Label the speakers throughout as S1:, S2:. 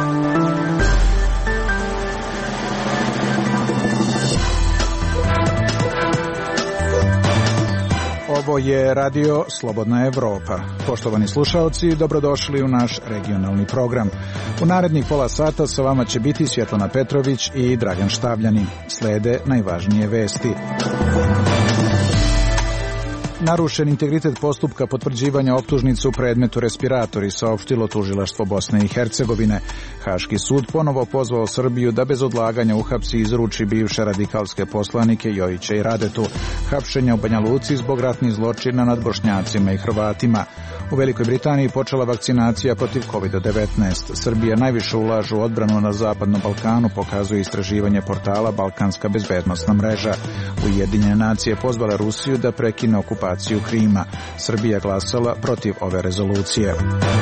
S1: Ovo je radio Slobodna Evropa. Poštovani slušaoci, dobrodošli u naš regionalni program. U narednih pola sata sa vama će biti Svjetlana Petrović i Dragan Štavljanin. Slede najvažnije vesti. Narušen integritet postupka potvrđivanja optužnice u predmetu respiratori, saopštilo tužilaštvo Bosne i Hercegovine. Haški sud ponovo pozvao Srbiju da bez odlaganja uhapsi i izruči bivše radikalske poslanike Jojića i Radetu. Hapšenja u Banja Luci zbog ratnih zločina nad Bošnjacima i Hrvatima. U Velikoj Britaniji počela vakcinacija protiv COVID-19. Srbija najviše ulaže u odbranu na Zapadnom Balkanu, pokazuje istraživanje portala Balkanska bezbednosna mreža. Ujedinjene nacije pozvale Rusiju da prekine okupaciju Krima. Srbija glasala protiv ove rezolucije.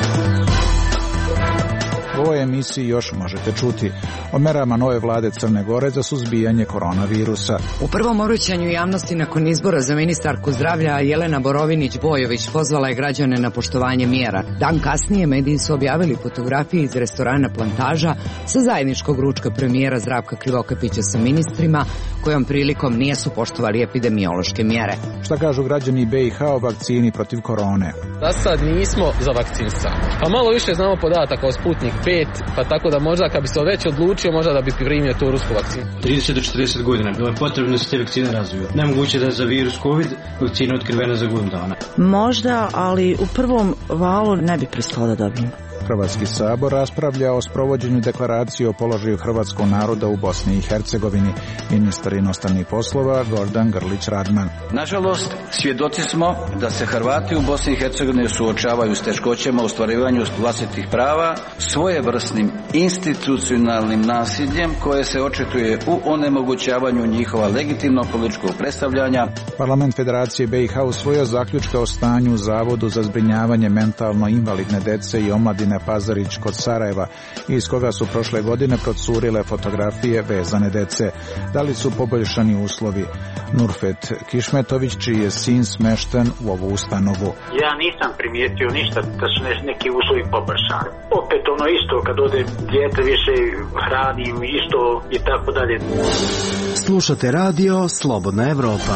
S1: U ovoj emisiji još možete čuti o merama nove vlade Crne Gore za suzbijanje koronavirusa.
S2: U prvom obraćanju javnosti nakon izbora za ministarku zdravlja Jelena Borovinć-Bojović pozvala je građane na poštovanje mjera. Dan kasnije mediji su objavili fotografije iz restorana Plantaža sa zajedničkog ručka premijera Zdravka Krivokapića sa ministrima, kojom prilikom nisu poštovali epidemiološke mjere.
S1: Šta kažu građani BiH o vakcini protiv korone?
S3: Da sad nismo za vakcinisanje. Pa malo više znamo podataka o Sputnik 5, pa tako da možda kad bi se već odlučio, možda da bi primio tu rusku vakcinu.
S4: 30 do 40 godina bilo je potrebno da se te vakcine razviju. Nemoguće da je za virus COVID vakcina otkrivena za godinu dana.
S5: Možda, ali u prvom valu ne bi pristalo da dobijem.
S1: Hrvatski sabor raspravlja o sprovođenju deklaracije o položaju hrvatskog naroda u Bosni i Hercegovini. Ministar inostranih poslova Gordan Grlić Radman.
S6: Nažalost, svjedoci smo da se Hrvati u Bosni i Hercegovini suočavaju s teškoćama u ostvarivanju vlastitih prava, svojevrsnim institucionalnim nasiljem koje se očituje u onemogućavanju njihova legitimnog političkog predstavljanja.
S1: Parlament Federacije BiH usvojio zaključke o stanju u Zavodu za zbrinjavanje mentalno invalidne dece i omladine Pazarić kod Sarajeva, iz koga su prošle godine procurile fotografije vezane dece. Da li su poboljšani uslovi? Nurfet Kišmetović, čiji je sin smešten u ovu ustanovu.
S7: Ja nisam primijetio ništa da su neki uslovi poboljšani. Opet ono isto, kad ode dijete više hranim isto i tako dalje.
S8: Slušate radio Slobodna Evropa.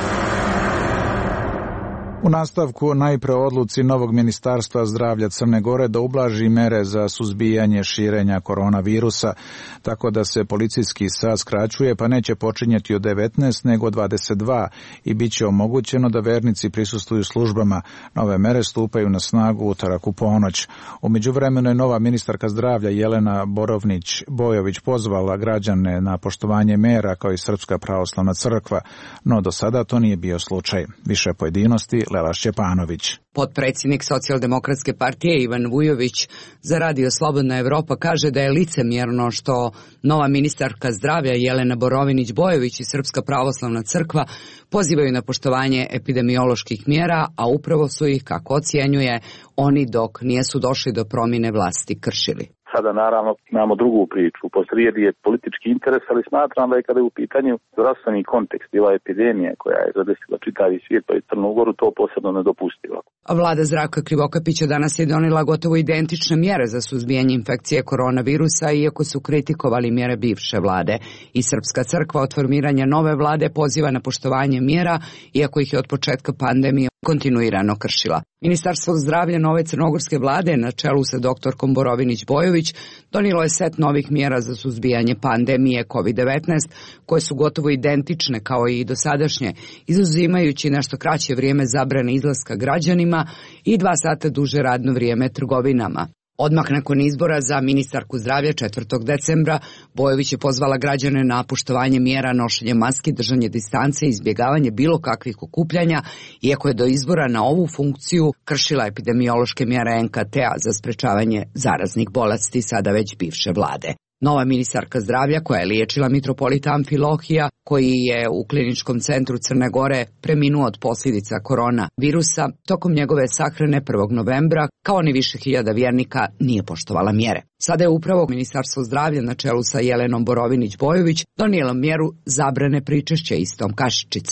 S1: U nastavku najpre odluci novog ministarstva zdravlja Crne Gore da ublaži mere za suzbijanje širenja koronavirusa, tako da se policijski sat skraćuje, pa neće počinjeti od 19 nego 22 i bit će omogućeno da vernici prisustvuju službama. Nove mere stupaju na snagu utorak u ponoć. U međuvremenu je nova ministarka zdravlja Jelena Borovinć-Bojović pozvala građane na poštovanje mera kao i Srpska pravoslavna crkva, no do sada to nije bio slučaj. Više pojedinosti Lela Šćepanović.
S2: Potpredsjednik Socijaldemokratske partije Ivan Vujović za radio Slobodna Evropa kaže da je licemjerno što nova ministarka zdravlja Jelena Borovinć-Bojović i Srpska pravoslavna crkva pozivaju na poštovanje epidemioloških mjera, a upravo su ih, kako ocjenjuje, oni dok nisu došli do promjene vlasti kršili.
S9: Sada naravno imamo drugu priču. Posrijedi je politički interes, ali smatram da je kada je u pitanju zdravstveni kontekst i ova epidemija koja je zadesila čitavi svijet pa i Crnu Goru, to posebno nedopustivo.
S2: Vlada Zdravka Krivokapića danas je donijela gotovo identične mjere za suzbijanje infekcije koronavirusa, iako su kritikovali mjere bivše vlade. I Srpska crkva od formiranja nove vlade poziva na poštovanje mjera, iako ih je od početka pandemije kontinuirano kršila. Ministarstvo zdravlja nove crnogorske vlade na čelu sa doktorkom Borovinć-Bojović donijelo je set novih mjera za suzbijanje pandemije COVID-19 koje su gotovo identične kao i dosadašnje, izuzimajući nešto kraće vrijeme zabrane izlaska građanima i 2 sata duže radno vrijeme trgovinama. Odmah nakon izbora za ministarku zdravlja 4. decembra Bojović je pozvala građane na poštovanje mjera nošenja maski, držanje distance i izbjegavanje bilo kakvih okupljanja, iako je do izbora na ovu funkciju kršila epidemiološke mjere NKT-a za sprečavanje zaraznih bolesti sada već bivše vlade. Nova ministarka zdravlja, koja je liječila mitropolita Amfilohija, koji je u kliničkom centru Crne Gore preminuo od posljedica koronavirusa, tokom njegove sahrane 1. novembra, kao ni više hiljada vjernika, nije poštovala mjere. Sada je upravo Ministarstvo zdravlja na čelu sa Jelenom Borovinć-Bojović donijelo mjeru zabrane pričešća istom kašičicom.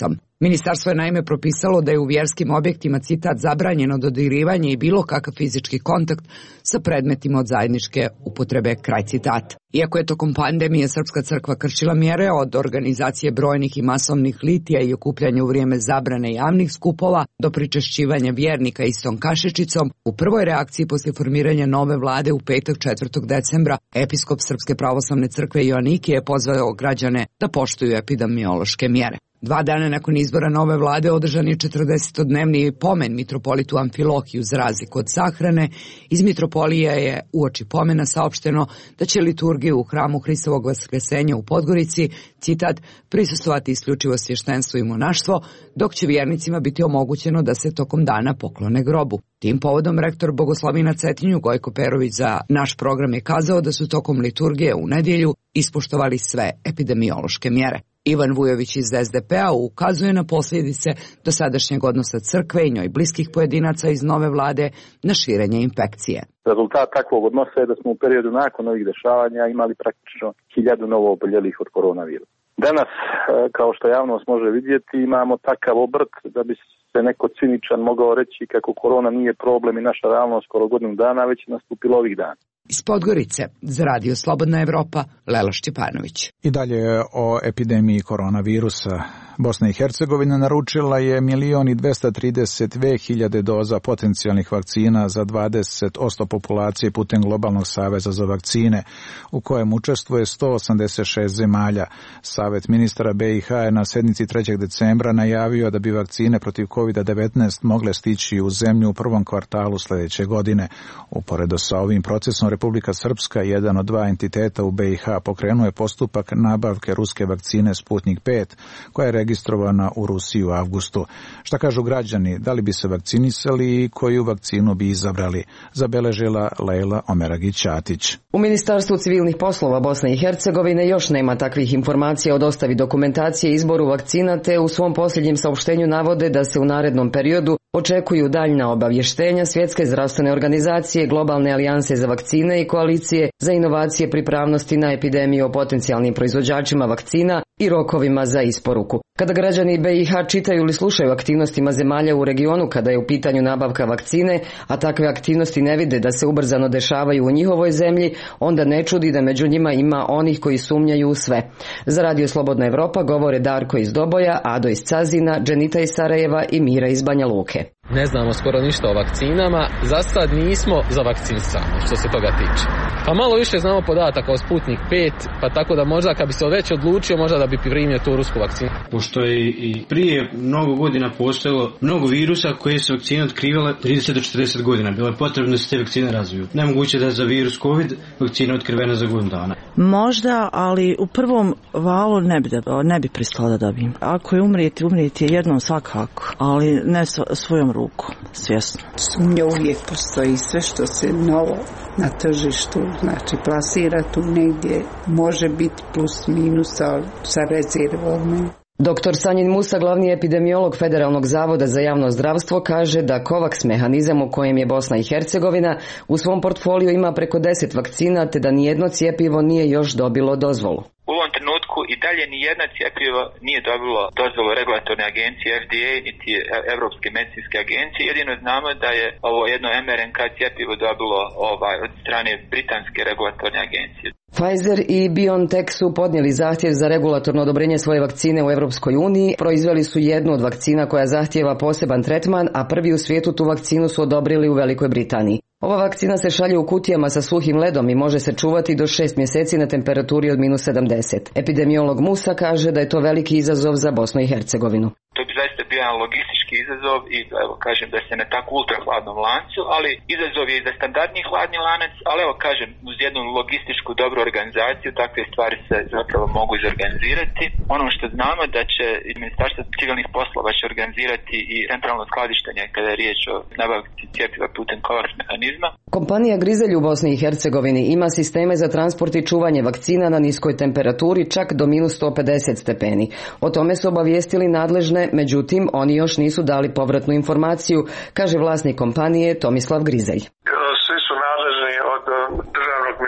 S2: Ministarstvo je naime propisalo da je u vjerskim objektima, citat, zabranjeno dodirivanje i bilo kakav fizički kontakt sa predmetima od zajedničke upotrebe, kraj citata. Iako je tokom pandemije Srpska crkva kršila mjere od organizacije brojnih i masovnih litija i okupljanja u vrijeme zabrane javnih skupova do pričešćivanja vjernika istom kašičicom, u prvoj reakciji poslije formiranja nove vlade u petak 4. decembra episkop Srpske pravoslavne crkve Joaniki je pozvao građane da poštuju epidemiološke mjere. 2 dana nakon izbora nove vlade održan je 40-dnevni pomen mitropolitu Amfilohiju za razliku od sahrane. Iz mitropolije je uoči pomena saopšteno da će liturgiju u hramu Hristovog Vaskrsenja u Podgorici, citat, prisustvovati isključivo svještenstvo i monaštvo, dok će vjernicima biti omogućeno da se tokom dana poklone grobu. Tim povodom rektor Bogoslovina Cetinju Gojko Perović za naš program je kazao da su tokom liturgije u nedjelju ispoštovali sve epidemiološke mjere. Ivan Vujović iz SDP-a ukazuje na posljedice dosadašnjeg odnosa crkve i njoj bliskih pojedinaca iz nove vlade na širenje infekcije.
S9: Rezultat takvog odnosa je da smo u periodu nakon ovih dešavanja imali praktično 1000 novo oboljelih od koronavirusa. Danas, kao što javnost može vidjeti, imamo takav obrt da bi se neko ciničan mogao reći kako korona nije problem i naša realnost skoro godinu dana, već je nastupila ovih dana.
S2: Iz Podgorice za Radio Slobodna Evropa, Lela Šćepanović.
S1: I dalje o epidemiji koronavirusa. Bosna i Hercegovina naručila je 1.232.000 doza potencijalnih vakcina za 20% populacije putem Globalnog saveza za vakcine, u kojem učestvuje 186 zemalja. Savet ministara BiH je na sednici 3. decembra najavio da bi vakcine protiv COVID-19 mogle stići u zemlju u prvom kvartalu sljedeće godine. Uporedo sa ovim procesom, Republika Srpska, jedan od 2 entiteta u BiH, pokrenuo je postupak nabavke ruske vakcine Sputnik 5, koja je registrovana u Rusiji u avgustu. Šta kažu građani, da li bi se vakcinisali i koju vakcinu bi izabrali, zabeležila Lejla Omeragić-Ćatić.
S10: U Ministarstvu civilnih poslova Bosne i Hercegovine još nema takvih informacija o dostavi dokumentacije i izboru vakcina, te u svom posljednjem saopštenju navode da se u narednom periodu očekuju daljna obavještenja Svjetske zdravstvene organizacije, Globalne alijanse za vakcine i Koalicije za inovacije pripravnosti na epidemiju o potencijalnim proizvođačima vakcina i rokovima za isporuku. Kada građani BiH čitaju ili slušaju aktivnostima zemalja u regionu kada je u pitanju nabavka vakcine, a takve aktivnosti ne vide da se ubrzano dešavaju u njihovoj zemlji, onda ne čudi da među njima ima onih koji sumnjaju u sve. Za Radio Slobodna Evropa govore Darko iz Doboja, Ado iz Cazina, Dženita iz Sarajeva i Mira iz Banja Luke.
S3: Ne znamo skoro ništa o vakcinama, za sad nismo za vakcinisanje što se toga tiče. Pa malo više znamo podataka o Sputnik 5, pa tako da možda kad bi se već odlučio, možda da bi primio tu rusku vakcinu.
S4: Pošto je i prije mnogo godina postojalo mnogo virusa koje su vakcine otkrivale 30 do 40 godina. Bilo je potrebno da se te vakcine razviju. Nemoguće da je za virus COVID vakcina otkrivena za godinu dana.
S5: Možda, ali u prvom valu ne bi pristala da dobijem. Ako je umrijeti je jednom svakako, ali ne svojom rukom, svjesno.
S11: Sumnja uvijek postoji, sve što se novo na tržištu, znači plasira tu negdje, može biti plus minus sa rezervom.
S10: Dr. Sanjin Musa, glavni epidemiolog Federalnog zavoda za javno zdravstvo, kaže da COVAX mehanizam u kojem je Bosna i Hercegovina u svom portfoliju ima preko 10 vakcina, te da nijedno cjepivo nije još dobilo dozvolu.
S12: U ovom trenutku i dalje nijedno cjepivo nije dobilo dozvolu regulatorne agencije FDA niti Evropske medicinske agencije. Jedino znamo da je ovo jedno mRNK cjepivo dobilo od strane britanske regulatorne agencije.
S10: Pfizer i BioNTech su podnijeli zahtjev za regulatorno odobrenje svoje vakcine u Europskoj uniji. Proizveli su jednu od vakcina koja zahtijeva poseban tretman, a prvi u svijetu tu vakcinu su odobrili u Velikoj Britaniji. Ova vakcina se šalje u kutijama sa suhim ledom i može se čuvati do 6 mjeseci na temperaturi od -70. Epidemiolog Musa kaže da je to veliki izazov za Bosnu i Hercegovinu.
S12: To bi zaista bio jedan logistički izazov i kažem da se ne tako ultra hladnom lancu, ali izazov je i za standardni hladni lanac, ali kažem uz jednu logističku dobru organizaciju takve stvari se zapravo mogu izorganizirati. Ono što znamo da će Ministarstvo civilnih poslova će organizirati i centralno skladištenje kada je riječ o nabavci cjepiva putem COVAX mehanizma.
S10: Kompanija Grizelj u Bosni i Hercegovini ima sisteme za transport i čuvanje vakcina na niskoj temperaturi čak do -150 stepeni. O tome su obavijestili nadležne, međutim oni još nisu dali povratnu informaciju, kaže vlasnik kompanije Tomislav Grizelj.
S13: Svi su nadležni od državnog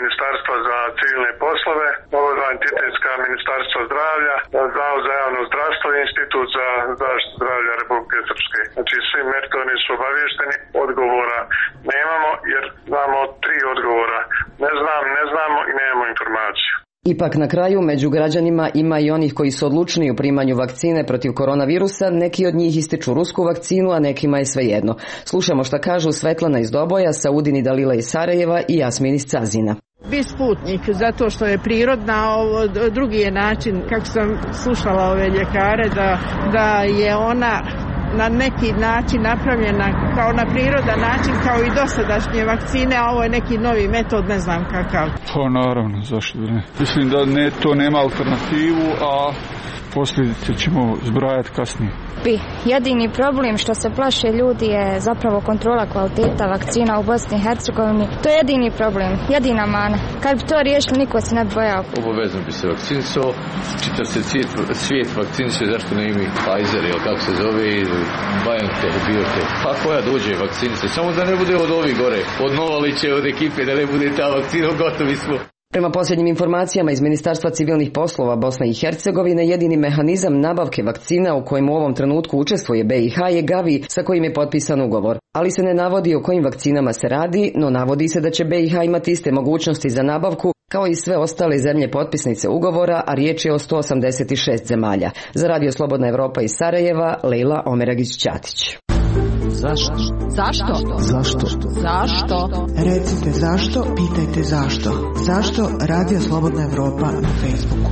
S13: Ministarstva za civilne poslove, ova dva entitetska Ministarstva zdravlja, Zavod za javno zdravstvo i Institut za zaštitu zdravlja Republike Srpske. Znači svi meritorni su obavješteni, odgovora nemamo jer znamo 3 odgovora. Ne znamo i nemamo informaciju.
S10: Ipak na kraju među građanima ima i onih koji su odlučni u primanju vakcine protiv koronavirusa, neki od njih ističu rusku vakcinu, a nekima je svejedno. Slušamo šta kažu Svetlana iz Doboja, Saudin i Dalila iz Sarajeva i Jasmin iz Cazina.
S14: Bi Sputnik, zato što je prirodna, drugi je način, kako sam slušala ove ljekare, da je ona na neki način napravljena kao na prirodan način, kao i dosadašnje vakcine, a ovo je neki novi metod, ne znam kakav.
S15: Pa naravno, zašto ne? Mislim da to nema alternativu, a posljedice ćemo zbrajati kasnije.
S16: Jedini problem što se plaše ljudi je zapravo kontrola kvaliteta vakcina u Bosni i Hercegovini. To je jedini problem, jedina mana. Kad bi to riješili, niko se ne bi bojao.
S17: Obavezno bi se vakcinisao, čitav se svijet vakcinisao, zašto ne imi Pfizer ili kako se zove, BioNTech, Biotech. Pa koja dođe vakcinisao, samo da ne bude od ovih gore, od Novalića, od ekipe, da ne bude ta vakcina, gotovi smo.
S10: Prema posljednjim informacijama iz Ministarstva civilnih poslova Bosne i Hercegovine, jedini mehanizam nabavke vakcina u kojem u ovom trenutku učestvuje BiH je Gavi, sa kojim je potpisan ugovor. Ali se ne navodi o kojim vakcinama se radi, no navodi se da će BiH imati iste mogućnosti za nabavku kao i sve ostale zemlje potpisnice ugovora, a riječ je o 186 zemalja. Za Radio Slobodna Evropa iz Sarajeva, Lejla Omeragić-Ćatić.
S8: Zašto?
S16: Zašto?
S8: Zašto?
S16: Zašto?
S8: Recite zašto, pitajte zašto. Zašto Radio Slobodna Evropa na Facebooku?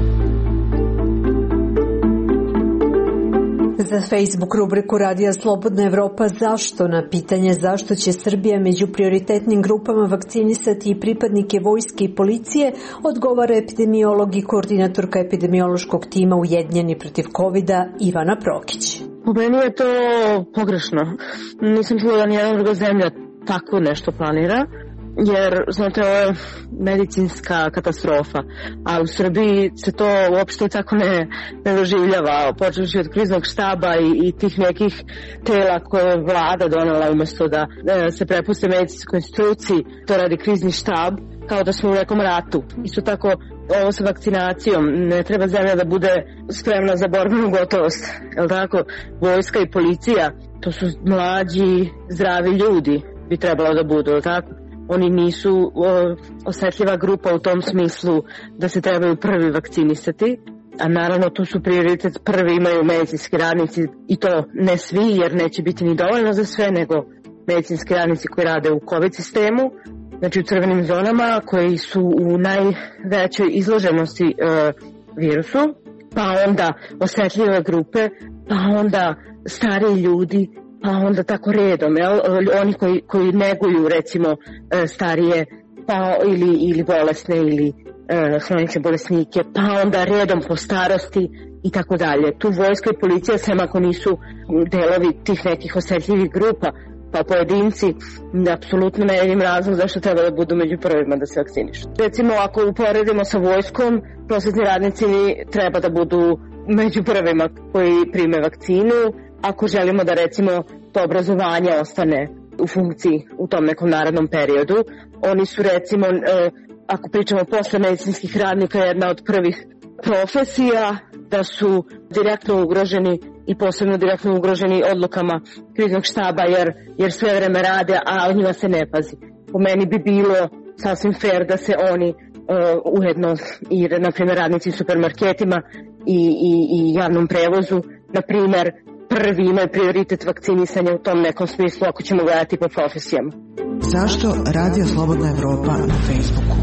S18: Za Facebook rubriku Radija Slobodna Evropa zašto na pitanje zašto će Srbija među prioritetnim grupama vakcinisati i pripadnike vojske i policije odgovara epidemiolog i koordinatorka epidemiološkog tima Ujedinjeni protiv covida Ivana Prokić.
S19: Po meni je to pogrešno. Nisam čula da nijedna druga zemlja tako nešto planira, jer, znate, ovo je medicinska katastrofa, a u Srbiji se to uopšte tako ne doživljava, počevši od kriznog štaba i tih nekih tela koje je vlada donela umjesto da se prepuste medicinskoj instituciji, to radi krizni štab, kao da smo u nekom ratu. Isto tako, ovo sa vakcinacijom, ne treba zemlja da bude spremna za borbenu gotovost, jel tako? Vojska i policija, to su mlađi, zdravi ljudi, bi trebalo da budu, jel tako? Oni nisu osjetljiva grupa u tom smislu da se trebaju prvi vakcinisati, a naravno tu su prioritet, prvi imaju medicinski radnici i to ne svi jer neće biti ni dovoljno za sve, nego medicinski radnici koji rade u COVID sistemu, znači u crvenim zonama koji su u najvećoj izloženosti virusu, pa onda osjetljive grupe, pa onda stariji ljudi, pa onda tako redom, jel? Oni koji neguju recimo starije pa ili bolesne ili hronične bolesnike, pa onda redom po starosti i tako dalje. Tu vojska i policija, sem ako nisu delovi tih nekih osjetljivih grupa, pa pojedinci, apsolutno ne vidim razlog zašto treba da budu među prvima da se vakcinišu. Recimo, ako uporedimo sa vojskom, prosvetni radnici treba da budu među prvima koji prime vakcinu, ako želimo da recimo to obrazovanje ostane u funkciji u tom nekom narednom periodu. Oni su recimo, ako pričamo posle medicinskih radnika, jedna od prvih profesija da su direktno ugroženi i posebno direktno ugroženi odlukama kriznog štaba jer sve vreme rade, a o njima se ne pazi. Po meni bi bilo sasvim fair da se oni ujedno i na primjer radnici u supermarketima i javnom prevozu, na primjer, prvi imaju prioritet vakcinisanja u tom nekom smislu ako ćemo gledati po profesijama.
S8: Zašto Radio Slobodna Evropa na Facebooku?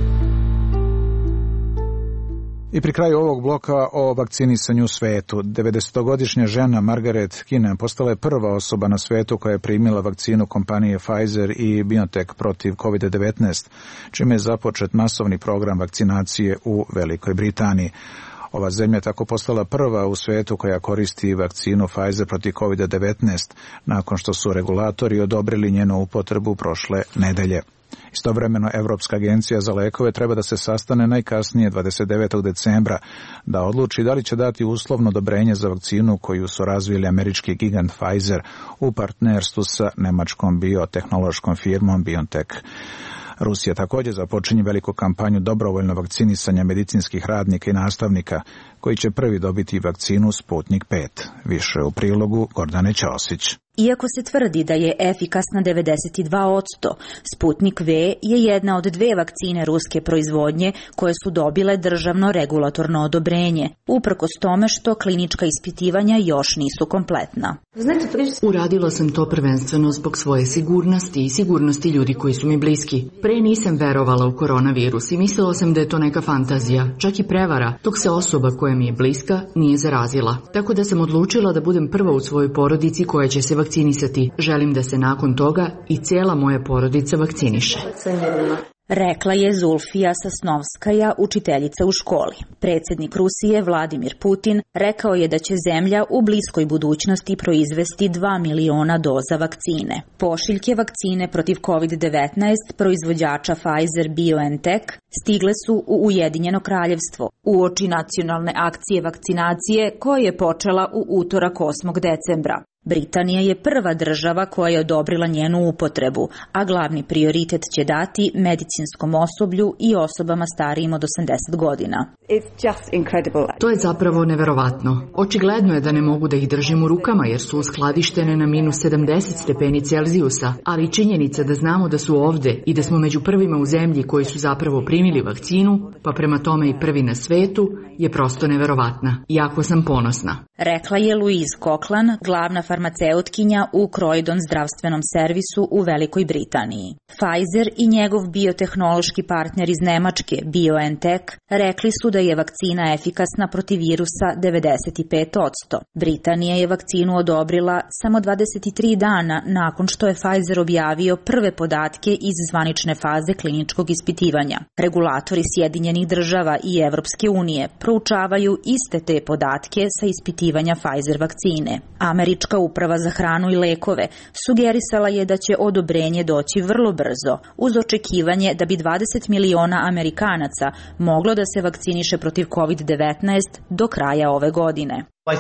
S1: I pri kraju ovog bloka o vakcinisanju u svetu. 90-godišnja žena Margaret Keenan postala je prva osoba na svetu koja je primila vakcinu kompanije Pfizer i BioNTech protiv COVID-19, čime je započet masovni program vakcinacije u Velikoj Britaniji. Ova zemlja je tako postala prva u svijetu koja koristi vakcinu Pfizer protiv COVID-19, nakon što su regulatori odobrili njenu upotrebu prošle nedelje. Istovremeno, Evropska agencija za lekove treba da se sastane najkasnije 29. decembra da odluči da li će dati uslovno odobrenje za vakcinu koju su razvili američki gigant Pfizer u partnerstvu sa nemačkom biotehnološkom firmom BioNTech. Rusija također započinje veliku kampanju dobrovoljno vakcinisanja medicinskih radnika i nastavnika, koji će prvi dobiti vakcinu Sputnik 5. Više u prilogu Gordane Ćosić.
S20: Iako se tvrdi da je efikasna 92%, Sputnik V je jedna od 2 vakcine ruske proizvodnje koje su dobile državno regulatorno odobrenje, uprkos tome što klinička ispitivanja još nisu kompletna.
S21: Uradila sam to prvenstveno zbog svoje sigurnosti i sigurnosti ljudi koji su mi bliski. Pre nisam verovala u koronavirus i mislila sam da je to neka fantazija, čak i prevara, dok se osoba koja mi je bliska nije zarazila. Tako da sam odlučila da budem prva u svojoj porodici koja će se vakcinisati. Želim da se nakon toga i cijela moja porodica vakciniše.
S20: Rekla je Zulfija Sasnovskaja, učiteljica u školi. Predsjednik Rusije Vladimir Putin rekao je da će zemlja u bliskoj budućnosti proizvesti 2 miliona doza vakcine. Pošiljke vakcine protiv COVID-19 proizvođača Pfizer-BioNTech stigle su u Ujedinjeno Kraljevstvo uoči nacionalne akcije vakcinacije koja je počela u utorak 8. decembra. Britanija je prva država koja je odobrila njenu upotrebu, a glavni prioritet će dati medicinskom osoblju i osobama starijim od 80 godina.
S21: To je zapravo neverovatno. Očigledno je da ne mogu da ih držim u rukama jer su uskladištene na minus 70 stepeni Celzijusa, ali činjenica da znamo da su ovde i da smo među prvima u zemlji koji su zapravo primili vakcinu, pa prema tome i prvi na svetu, je prosto neverovatna. Jako sam ponosna.
S20: Rekla je Louise Cochlan, glavna farmaceutkinja u Croydon zdravstvenom servisu u Velikoj Britaniji. Pfizer i njegov biotehnološki partner iz Nemačke, BioNTech, rekli su da je vakcina efikasna protiv virusa 95%. Britanija je vakcinu odobrila samo 23 dana nakon što je Pfizer objavio prve podatke iz zvanične faze kliničkog ispitivanja. Regulatori Sjedinjenih država i Evropske unije proučavaju iste te podatke sa ispitivanja Pfizer vakcine. Američka uprava za hranu i lekove sugerisala je da će odobrenje doći vrlo brzo, uz očekivanje da bi 20 miliona Amerikanaca moglo da se vakciniše protiv COVID-19 do kraja ove godine.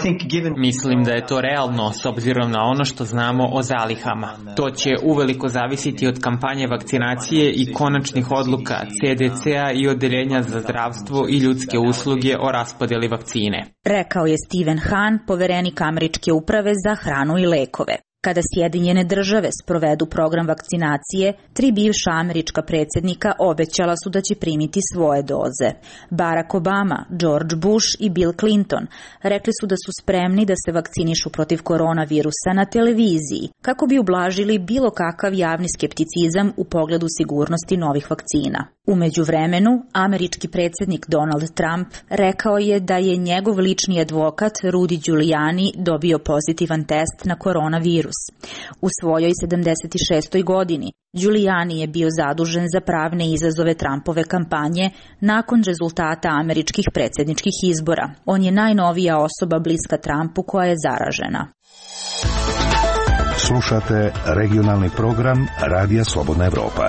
S22: Mislim da je to realno s obzirom na ono što znamo o zalihama. To će uveliko zavisiti od kampanje vakcinacije i konačnih odluka CDC-a i Odeljenja za zdravstvo i ljudske usluge o raspodjeli vakcine.
S20: Rekao je Stephen Hahn, poverenik Američke uprave za hranu i lekove. Kada Sjedinjene države sprovedu program vakcinacije, 3 bivša američka predsjednika obećala su da će primiti svoje doze. Barack Obama, George Bush i Bill Clinton rekli su da su spremni da se vakcinišu protiv koronavirusa na televiziji, kako bi ublažili bilo kakav javni skepticizam u pogledu sigurnosti novih vakcina. U međuvremenu, američki predsjednik Donald Trump rekao je da je njegov lični advokat Rudy Giuliani dobio pozitivan test na koronavirus. U svojoj 76. godini Giuliani je bio zadužen za pravne izazove Trumpove kampanje nakon rezultata američkih predsjedničkih izbora. On je najnovija osoba bliska Trumpu koja je zaražena.
S23: Slušate regionalni program Radija Slobodna Evropa.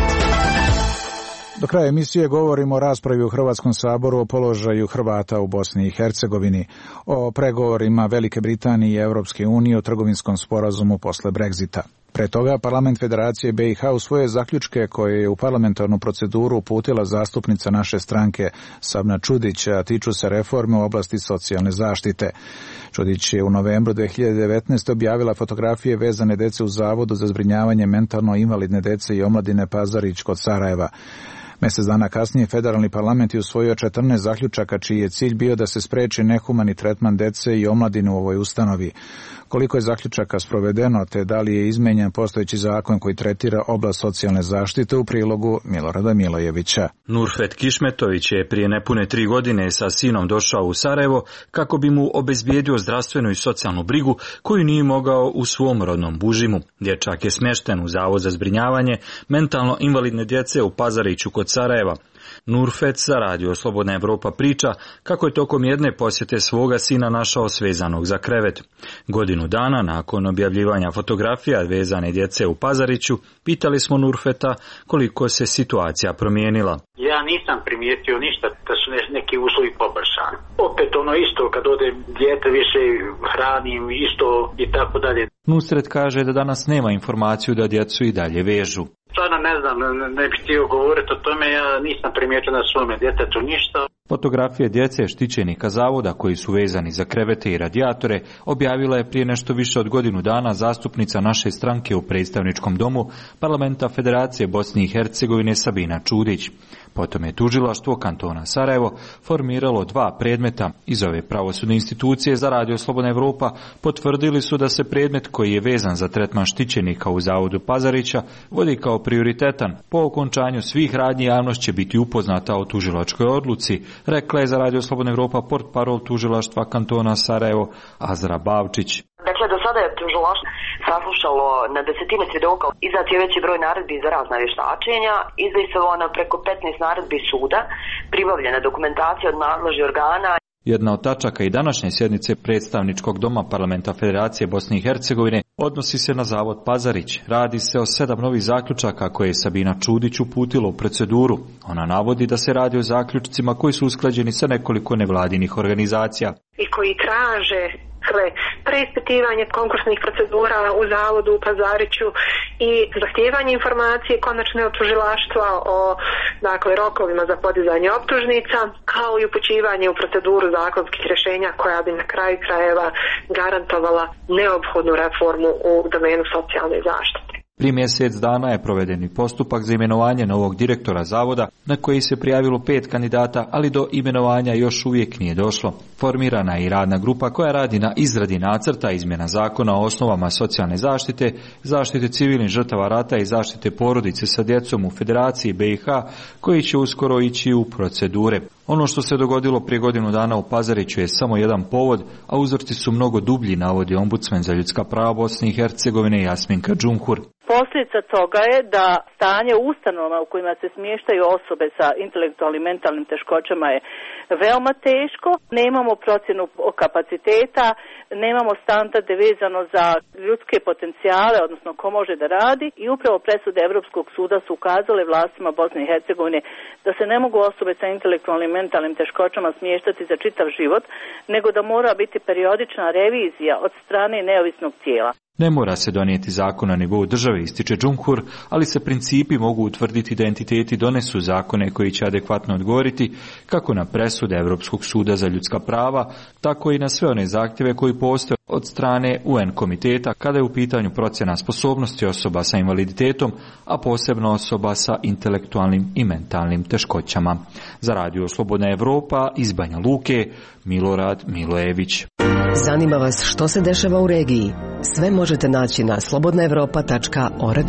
S1: Do kraja emisije govorimo o raspravi u Hrvatskom saboru o položaju Hrvata u Bosni i Hercegovini, o pregovorima Velike Britanije i Europske unije o trgovinskom sporazumu posle Brexita. Pre toga, Parlament Federacije BiH usvoje zaključke koje je u parlamentarnu proceduru uputila zastupnica naše stranke Sabna Čudić, a tiču se reforme u oblasti socijalne zaštite. Čudić je u novembru 2019. objavila fotografije vezane dece u Zavodu za zbrinjavanje mentalno invalidne dece i omladine Pazarić kod Sarajeva. Mjesec dana kasnije federalni parlament je usvojio 14 zaključaka čiji je cilj bio da se spreči nehumani tretman dece i omladine u ovoj ustanovi. Koliko je zaključaka sprovedeno te da li je izmenjen postojeći zakon koji tretira oblast socijalne zaštite, u prilogu Milorada Milojevića.
S24: Nurfet Kišmetović je prije nepune 3 godine sa sinom došao u Sarajevo kako bi mu obezbijedio zdravstvenu i socijalnu brigu koju nije mogao u svom rodnom Bužimu. Dječak je smješten u Zavod za zbrinjavanje mentalno invalidne djece u Pazariću kod Sarajeva. Nurfet za Radio Slobodna Evropa priča kako je tokom jedne posjete svoga sina našao svezanog za krevet. Godinu dana nakon objavljivanja fotografija vezane djece u Pazariću, pitali smo Nurfeta koliko se situacija promijenila.
S7: Ja nisam primijetio ništa da su neki uslovi poboljšani. Opet ono isto, kad ode dijete više hranim isto i tako dalje.
S24: Nusret kaže da danas nema informaciju da djecu i dalje vežu.
S7: Stvarno ne znam, ne bih htio govoriti o tome, ja nisam primijetio na svome djetetu ništa.
S24: Fotografije djece štićenika zavoda koji su vezani za krevete i radijatore objavila je prije nešto više od godinu dana zastupnica naše stranke u predstavničkom domu Parlamenta Federacije Bosne i Hercegovine Sabina Čudić. Potom je tužilaštvo kantona Sarajevo formiralo 2 predmeta. Iz ove pravosudne institucije za Radio Slobodna Evropa potvrdili su da se predmet koji je vezan za tretman štićenika u zavodu Pazarića vodi kao prioritetan. Po okončanju svih radnji javnost će biti upoznata o tužilačkoj odluci, rekla je za Radio Slobodna Evropa portparol tužilaštva kantona Sarajevo Azra Bavčić.
S2: Dakle, do sada je tužilaštvo saslušalo na desetine svjedoka, izdat je veći broj naredbi za razna vještačenja, izdejstvovano preko 15 naredbi suda, pribavljena dokumentacija od nadležnih organa.
S24: Jedna od tačaka i današnje sjednice predstavničkog doma Parlamenta Federacije Bosne i Hercegovine odnosi se na zavod Pazarić. Radi se o 7 novih zaključaka koje je Sabina Čudić uputila u proceduru. Ona navodi da se radi o zaključcima koji su usklađeni sa nekoliko nevladinih organizacija.
S3: I koji traže preispitivanje konkursnih procedura u zavodu u Pazariću i zahtijevanje informacije konačne od tužilaštva o rokovima za podizanje optužnica, kao i upućivanje u proceduru zakonskih rješenja koja bi na kraju krajeva garantovala neophodnu reformu u domenu socijalne zaštite.
S24: Prije mjesec dana je provedeni postupak za imenovanje novog direktora zavoda, na koji se prijavilo 5 kandidata, ali do imenovanja još uvijek nije došlo. Formirana je i radna grupa koja radi na izradi nacrta izmjena zakona o osnovama socijalne zaštite, zaštite civilnih žrtava rata i zaštite porodice sa djecom u Federaciji BiH, koji će uskoro ići u procedure. Ono što se dogodilo prije godinu dana u Pazariću je samo jedan povod, a uzroci su mnogo dublji, navodi ombudsman za ljudska prava Bosne i Hercegovine Jasminka Džumhur.
S6: Posljedica toga je da stanje u ustanovama u kojima se smještaju osobe sa intelektualnim i mentalnim teškoćama je veoma teško. Nemamo procjenu kapaciteta, nemamo standarde vezano za ljudske potencijale, odnosno ko može da radi, i upravo presude Europskog suda su ukazale vlastima Bosne i Hercegovine da se ne mogu osobe sa intelektualnim i mentalnim teškoćama smještati za čitav život, nego da mora biti periodična revizija od strane neovisnog tijela.
S24: Ne mora se donijeti zakon na nivou države, ističe Džumhur, ali se principi mogu utvrditi da entiteti donesu zakone koji će adekvatno odgovoriti kako na presude Europskog suda za ljudska prava, tako i na sve one zahtjeve koji postoje od strane UN komiteta kada je u pitanju procjena sposobnosti osoba sa invaliditetom, a posebno osoba sa intelektualnim i mentalnim teškoćama. Za Radio Slobodna Evropa iz Banja Luke, Milorad Milojević.
S9: Zanima vas što se dešava u regiji? Sve možete naći na slobodnaevropa.org.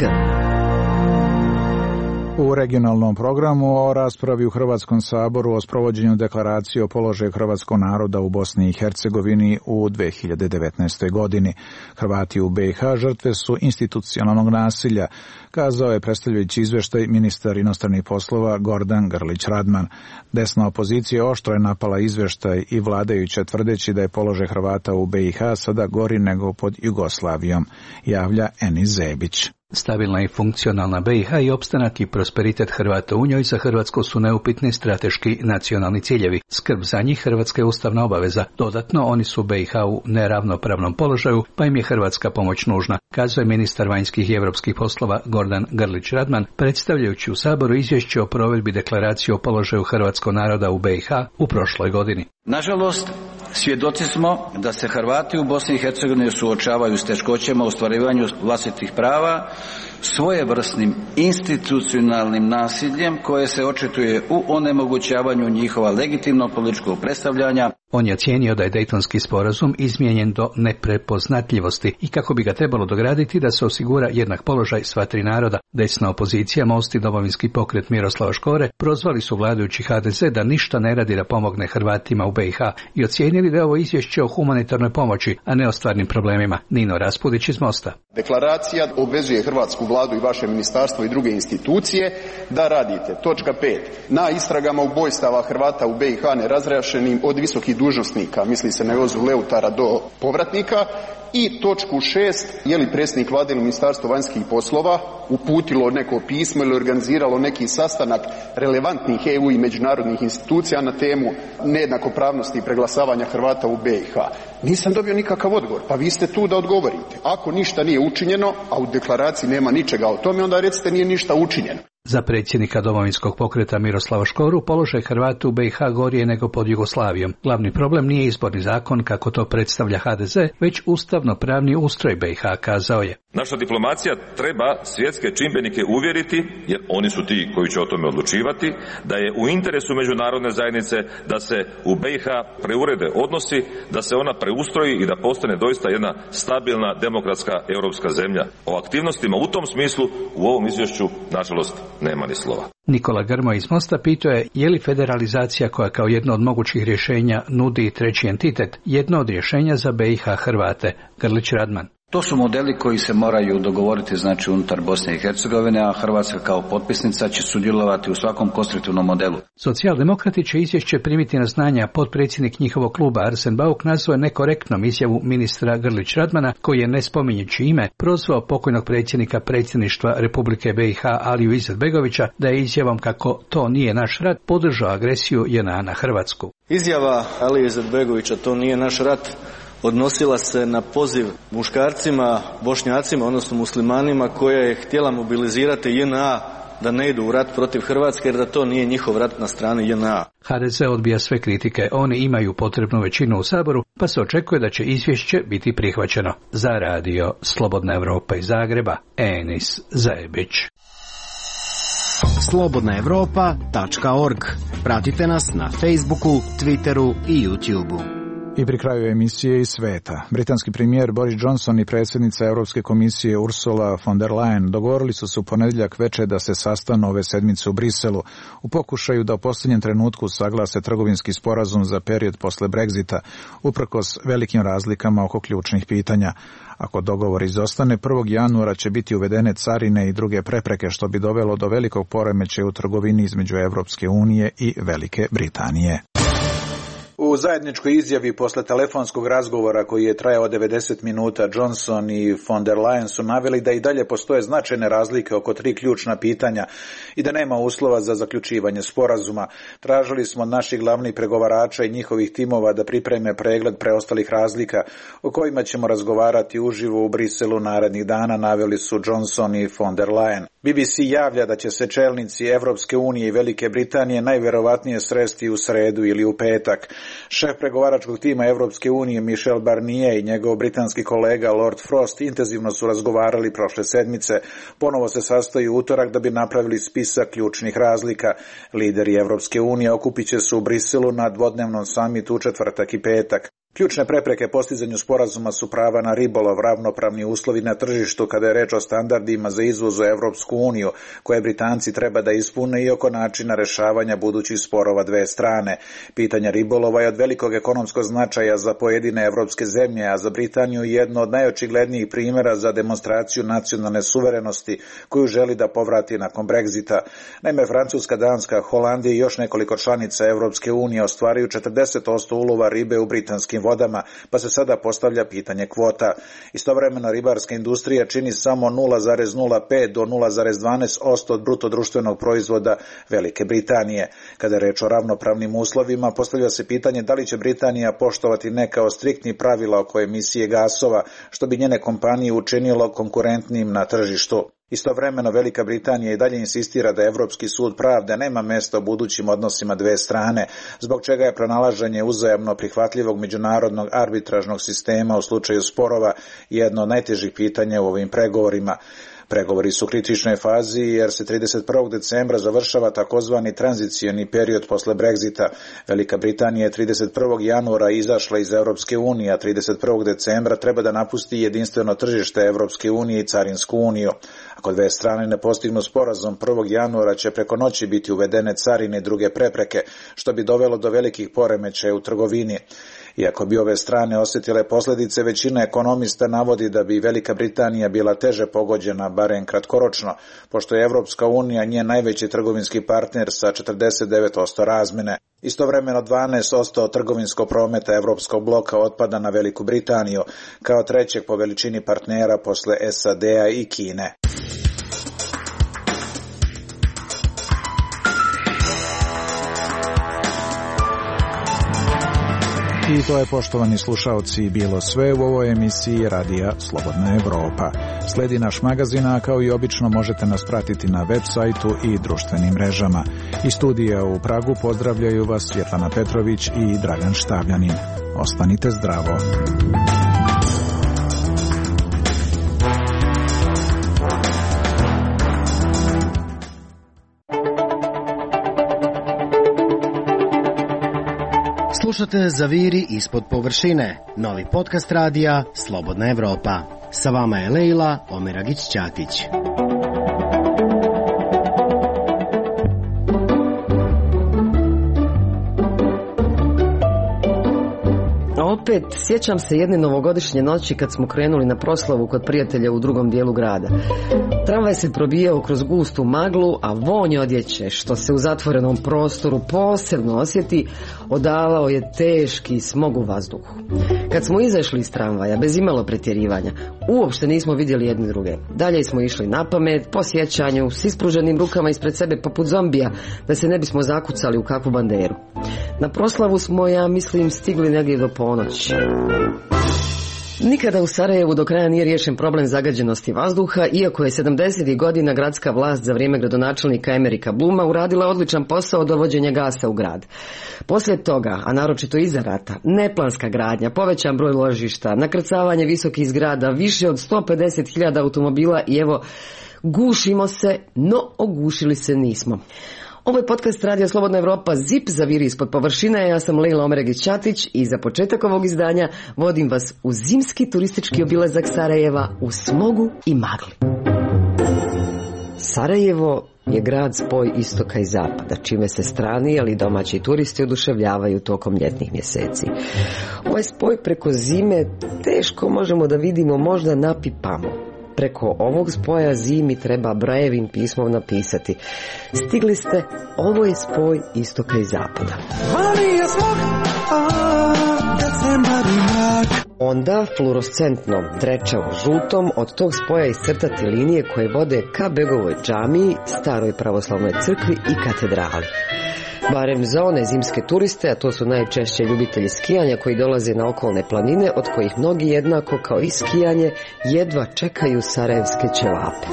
S1: U regionalnom programu o raspravi u Hrvatskom saboru o sprovođenju deklaracije o položaju hrvatskog naroda u Bosni i Hercegovini u 2019. godini. Hrvati u BiH žrtve su institucionalnog nasilja, kazao je predstavljajući izveštaj ministar inostranih poslova Gordan Grlić Radman. Desna opozicija oštro je napala izveštaj i vladajuća tvrdeći da je položaj Hrvata u BiH sada gori nego pod Jugoslavijom, javlja Enis Zebić.
S25: Stabilna i funkcionalna BiH i opstanak i prosperitet Hrvata u njoj za Hrvatsku su neupitni strateški nacionalni ciljevi. Skrb za njih Hrvatska je ustavna obaveza. Dodatno, oni su BiH u neravnopravnom položaju, pa im je hrvatska pomoć nužna, kazuje ministar vanjskih i europskih poslova Gordan Grlić Radman, predstavljajući u Saboru izvješće o provedbi deklaracije o položaju hrvatskog naroda u BiH u prošloj godini.
S26: Nažalost, svjedoci smo da se Hrvati u Bosni i Hercegovini suočavaju s teškoćama u ostvarivanju vlastitih prava, svojevrsnim institucionalnim nasiljem koje se očituje u onemogućavanju njihova legitimnog političkog predstavljanja.
S25: On je ocijenio da je Dejtonski sporazum izmijenjen do neprepoznatljivosti i kako bi ga trebalo dograditi da se osigura jednak položaj sva tri naroda. Desna opozicija, Most i Domovinski pokret Miroslava Škore prozvali su vladajući HDZ da ništa ne radi da pomogne Hrvatima u BiH i ocijenili da je ovo izvješće o humanitarnoj pomoći, a ne o stvarnim problemima. Nino Raspudić iz Mosta.
S27: Deklaracija obvezuje hrvatsku vladu i vaše ministarstvo i druge institucije da radite. Točka 5. Na istragama ubojstava Hrvata u BiH nerazrješenim od visokih dužnosnika, misli se na Jozu Leutara do povratnika, I točku 6, je li predsjednik vlade ili Ministarstvo vanjskih poslova uputilo neko pismo ili organiziralo neki sastanak relevantnih EU i međunarodnih institucija na temu nejednakopravnosti i preglasavanja Hrvata u BiH. Nisam dobio nikakav odgovor, pa vi ste tu da odgovorite. Ako ništa nije učinjeno, a u deklaraciji nema ničega o tome, onda recite nije ništa učinjeno.
S25: Za predsjednika Domovinskog pokreta Miroslava Škoru položaj Hrvata u BiH gori je nego pod Jugoslavijom. Glavni problem nije izborni zakon kako to predstavlja HDZ, već ustavno-pravni ustroj BiH, kazao je.
S4: Naša diplomacija treba svjetske čimbenike uvjeriti, jer oni su ti koji će o tome odlučivati, da je u interesu međunarodne zajednice da se u BiH preurede odnosi, da se ona preustroji i da postane doista jedna stabilna, demokratska, europska zemlja. O aktivnostima u tom smislu u ovom izvješću, nažalost, nema ni slova.
S25: Nikola Grmoja iz Mosta pitao je li federalizacija koja kao jedno od mogućih rješenja nudi treći entitet jedno od rješenja za BiH Hrvate. Grlić Radman.
S26: To su modeli koji se moraju dogovoriti znači unutar Bosne i Hercegovine, a Hrvatska kao potpisnica će sudjelovati u svakom konstruktivnom modelu.
S25: Socijaldemokrati će izvješće primiti na znanje, a potpredsjednik njihovog kluba Arsen Bauk nazvao nekorektnom izjavu ministra Grlić Radmana, koji je, ne spominjući ime, prozvao pokojnog predsjednika predsjedništva Republike BiH Aliju Izetbegovića da je izjavom kako to nije naš rat podržao agresiju JNA na Hrvatsku.
S5: Izjava Alije Izetbegovića to nije naš rat odnosila se na poziv muškarcima, bošnjacima, odnosno muslimanima, koja je htjela mobilizirati JNA da ne idu u rat protiv Hrvatske, jer da to nije njihov rat na strani JNA.
S25: HDZ odbija sve kritike, oni imaju potrebnu većinu u Saboru, pa se očekuje da će izvješće biti prihvaćeno. Za radio Slobodna Evropa iz Zagreba, Enis Zajebić.
S11: slobodnaevropa.org. Pratite nas na Facebooku, Twitteru i YouTubeu.
S1: I pri kraju emisije iz sveta. Britanski premijer Boris Johnson i predsjednica Europske komisije Ursula von der Leyen dogovorili su se u ponedjeljak večer da se sastanu ove sedmice u Briselu u pokušaju da u posljednjem trenutku saglase trgovinski sporazum za period posle Brexita, uprkos velikim razlikama oko ključnih pitanja. Ako dogovor izostane, 1. januara će biti uvedene carine i druge prepreke, što bi dovelo do velikog poremećaja u trgovini između Europske unije i Velike Britanije. U zajedničkoj izjavi posle telefonskog razgovora koji je trajao 90 minuta, Johnson i von der Leyen su naveli da i dalje postoje značajne razlike oko 3 ključna pitanja i da nema uslova za zaključivanje sporazuma. Tražili smo od naših glavnih pregovarača i njihovih timova da pripreme pregled preostalih razlika o kojima ćemo razgovarati uživo u Briselu narednih dana, naveli su Johnson i von der Leyen. BBC javlja da će se čelnici Evropske unije i Velike Britanije najverovatnije sresti u sredu ili u petak. Šef pregovaračkog tima Evropske unije Michel Barnier i njegov britanski kolega Lord Frost intenzivno su razgovarali prošle sedmice. Ponovo se sastaju u utorak da bi napravili spisak ključnih razlika. Lideri Evropske unije okupit će se u Briselu na dvodnevnom samitu u četvrtak i petak. Ključne prepreke postizanju sporazuma su prava na ribolov, ravnopravni uslovi na tržištu kada je reč o standardima za izvoz u Evropsku uniju, koje Britanci treba da ispune, i oko načina rešavanja budućih sporova dve strane. Pitanje ribolova je od velikog ekonomskog značaja za pojedine evropske zemlje, a za Britaniju jedno od najočiglednijih primjera za demonstraciju nacionalne suverenosti koju želi da povrati nakon Brexita. Naime, Francuska, Danska, Holandija i još nekoliko članica Evropske unije ostvaruju 40% ulova ribe u britanskim vodama, pa se sada postavlja pitanje kvota. Istovremeno ribarska industrija čini samo 0,05 do 0,12% od bruto društvenog proizvoda Velike Britanije. Kada je reč o ravnopravnim uslovima, postavlja se pitanje da li će Britanija poštovati neka od striktnih pravila oko emisije gasova, što bi njene kompanije učinilo konkurentnim na tržištu. Istovremeno Velika Britanija i dalje insistira da Evropski sud pravde nema mesta u budućim odnosima dve strane, zbog čega je pronalaženje uzajamno prihvatljivog međunarodnog arbitražnog sistema u slučaju sporova jedno od najtežih pitanja u ovim pregovorima. Pregovori su u kritičnoj fazi jer se 31. decembra završava takozvani tranzicioni period posle Brexita. Velika Britanija je 31. januara izašla iz Europske unije, a 31. decembra treba da napusti jedinstveno tržište Europske unije i Carinsku uniju. Ako dve strane ne postignu sporazum, 1. januara će preko noći biti uvedene carine i druge prepreke, što bi dovelo do velikih poremećaja u trgovini. Iako bi ove strane osjetile posljedice, većina ekonomista navodi da bi Velika Britanija bila teže pogođena, barem kratkoročno, pošto je Evropska unija njen najveći trgovinski partner sa 49% razmjene. Istovremeno 12% trgovinskog prometa Evropskog bloka otpada na Veliku Britaniju, kao trećeg po veličini partnera posle SAD-a i Kine. I to je, poštovani slušaoci, bilo sve u ovoj emisiji Radija Slobodna Evropa. Sledi naš magazin, a kao i obično možete nas pratiti na web sajtu i društvenim mrežama. Iz studija u Pragu pozdravljaju vas Svjetlana Petrović i Dragan Štavljanin. Ostanite zdravo.
S11: Slušate Zaviri ispod površine, novi podcast radija Slobodna Evropa. Sa vama je Lejla Omeragić-Ćatić.
S9: Opet sjećam se jedne novogodišnje noći kad smo krenuli na proslavu kod prijatelja u drugom dijelu grada. Tramvaj se probijao kroz gustu maglu, a vonj odjeće, što se u zatvorenom prostoru posebno osjeti, odavao je teški smog u vazduhu. Kad smo izašli iz tramvaja, bez imalo pretjerivanja, uopšte nismo vidjeli jedni druge. Dalje smo išli na pamet, po sjećanju, s ispruženim rukama ispred sebe poput zombija, da se ne bismo zakucali u kakvu banderu. Na proslavu smo, ja mislim, stigli negdje do ponoći. Nikada u Sarajevu do kraja nije riješen problem zagađenosti vazduha, iako je 70. godina gradska vlast za vrijeme gradonačelnika Emerika Bluma uradila odličan posao dovođenja gasa u grad. Poslije toga, a naročito iza rata, neplanska gradnja, povećan broj ložišta, nakrcavanje visokih zgrada, više od 150.000 automobila i evo, gušimo se, no ogušili se nismo. Ovo je podcast Radija Slobodna Evropa, ZIP Zaviri ispod površine. Ja sam Lejla Omeragić-Ćatić i za početak ovog izdanja vodim vas u zimski turistički obilazak Sarajeva u smogu i magli. Sarajevo je grad spoj istoka i zapada, čime se strani, ali domaći turisti oduševljavaju tokom ljetnih mjeseci. Ovaj spoj preko zime teško možemo da vidimo, možda napipamo. Preko ovog spoja zimi treba brajevim pismom napisati: stigli ste, ovo je spoj istoka i zapada. Onda fluorescentnom, drečavo žutom od tog spoja iscrtati linije koje vode ka Begovoj džamiji, staroj pravoslavnoj crkvi i katedrali. Barem za one zimske turiste, a to su najčešće ljubitelji skijanja koji dolaze na okolne planine, od kojih mnogi jednako kao i skijanje jedva čekaju sarajevske ćevape.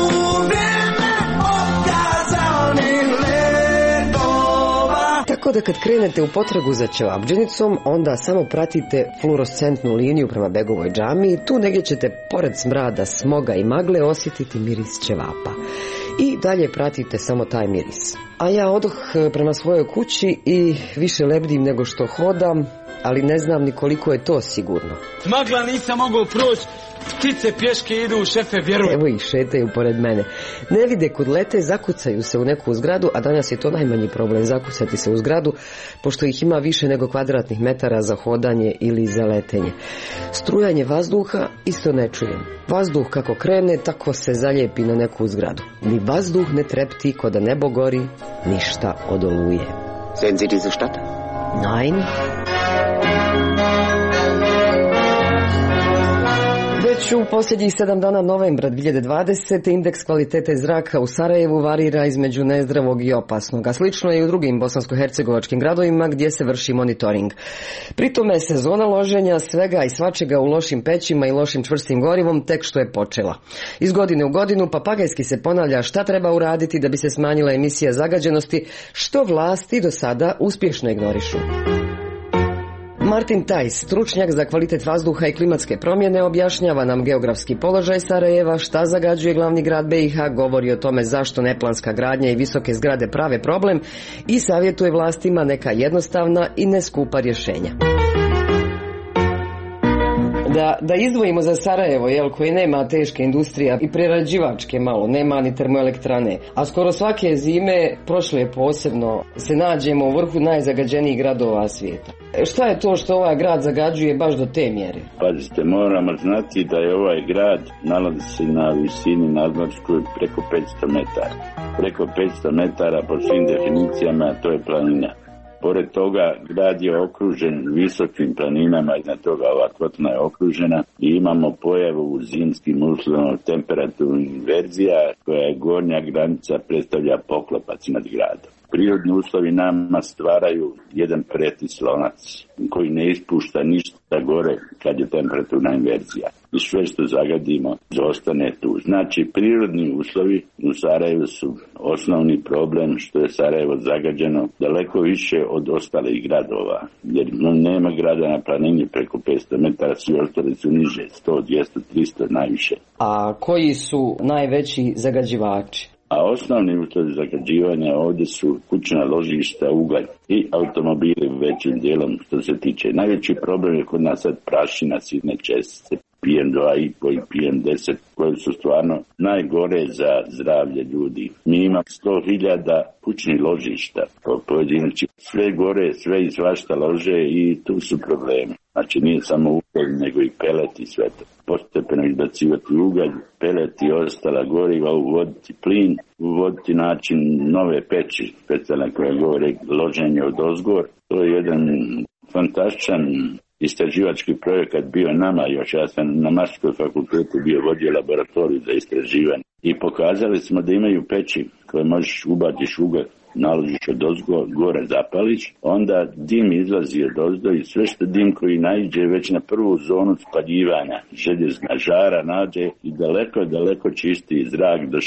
S9: Tako da kad krenete u potragu za ćevabdženicom, onda samo pratite fluorescentnu liniju prema Begovoj džamiji. Tu negdje ćete, pored smrada, smoga i magle, osjetiti miris ćevapa. I dalje pratite samo taj miris. A ja odoh prema svojoj kući i više lebdim nego što hodam, ali ne znam ni koliko je to sigurno.
S10: Magla nisam mogao proći, ptice pješke idu, šefe, vjeruj.
S9: Evo ih šetaju pored mene. Ne vide kud lete, zakucaju se u neku zgradu, a danas je to najmanji problem, zakucati se u zgradu, pošto ih ima više nego kvadratnih metara za hodanje ili za letenje. Strujanje vazduha isto ne čujem. Vazduh kako krene, tako se zaljepi na neku zgradu. Ni vazduh ne trepti, ko da nebo gori, ništa od oluje.
S12: Sehen Sie diese Stadt?
S9: Nein. Već u posljednjih 7 dana novembra 2020. indeks kvalitete zraka u Sarajevu varira između nezdravog i opasnog, a slično je i u drugim bosansko-hercegovačkim gradovima gdje se vrši monitoring. Pritome sezona loženja svega i svačega u lošim pećima i lošim čvrstim gorivom tek što je počela. Iz godine u godinu papagajski se ponavlja šta treba uraditi da bi se smanjila emisija zagađenosti, što vlasti do sada uspješno ignorišu. Martin Tajs, stručnjak za kvalitet vazduha i klimatske promjene, objašnjava nam geografski položaj Sarajeva, šta zagađuje glavni grad BiH, govori o tome zašto neplanska gradnja i visoke zgrade prave problem i savjetuje vlastima neka jednostavna i neskupa rješenja. Da izdvojimo za Sarajevo, koji nema teške industrije i prerađivačke malo, nema ni termoelektrane, a skoro svake zime, prošle posebno, se nađemo u vrhu najzagađenijih gradova svijeta. Šta je to što ovaj grad zagađuje baš do te mjere?
S12: Pazite, moramo znati da je ovaj grad nalazi se na visini nadmorskoj preko 500 metara. Preko 500 metara po svim definicijama to je planina. Pored toga, grad je okružen visokim planinama, iznad toga ova kotla je okružena i imamo pojavu u zimskim uslovima temperaturnih inverzija koja je gornja granica predstavlja poklopac nad gradom. Prirodni uslovi nama stvaraju jedan pretislonac koji ne ispušta ništa gore kad je temperaturna inverzija. I sve što zagadimo zostane tu. Znači, prirodni uslovi u Sarajevu su osnovni problem što je Sarajevo zagađeno daleko više od ostalih gradova. Jer nema grada na planini preko 500 metara, svi ostali su niže, 100, 200, 300 najviše.
S9: A koji su najveći zagađivači?
S12: A osnovni uslovi zagađivanja ovdje su kućna ložišta, ugalj i automobili većim dijelom što se tiče. Najveći problem je kod nas sad prašina, sitne čestice, PM2,5 i PM10 koje su stvarno najgore za zdravlje ljudi. Mi imamo 100.000 kućnih ložišta po pojedinači. Sve gore, sve i svašta lože i tu su problemi. Znači nije samo ugalj, nego i pelet i sve to. Postepeno izbacivati ugalj, pelet i ostala goriva, uvoditi plin, uvoditi način nove peći, specijalne koje govore loženje od ozgor. To je jedan fantastičan istraživački projekat bio nama, još ja sam na Maškoj fakultetu bio vodio laboratoriju za istraživanje i pokazali smo da imaju peći koje možeš ubatiš ugalj, naložiš od ozgo, gore zapališ, onda dim izlazi od ozdo i sve što dim koji naiđe već na prvu zonu spaljivanja željezna žara nađe i daleko čisti zrak do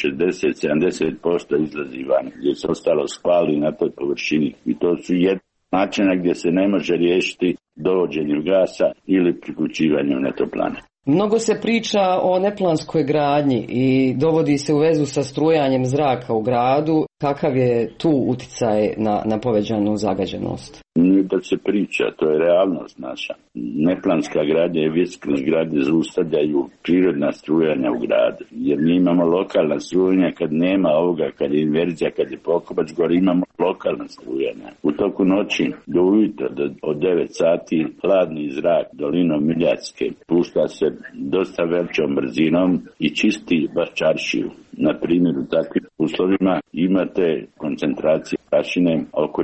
S12: 60-70% izlazi van, gdje se ostalo spali na toj površini i to su jedni načina gdje se ne može riješiti dovođenju gasa ili priključivanju na toplane.
S9: Mnogo se priča o neplanskoj gradnji i dovodi se u vezu sa strujanjem zraka u gradu. Kakav je tu uticaj na povećanu zagađenost?
S12: Nije da se priča, to je realnost naša. Neplanska gradnja i visoke zgrade zaustavljaju prirodna strujanja u gradu. Jer mi imamo lokalna strujanja kad nema ovoga, kad je inverzija, kad je pokopac gore, imamo lokalna strujanja. U toku noći do ujutro, od 9 sati, hladni zrak dolinom Miljacke pušta se dosta većom brzinom i čisti baš čaršiju. Na primjer, u takvim uslovima imate koncentracije prašine oko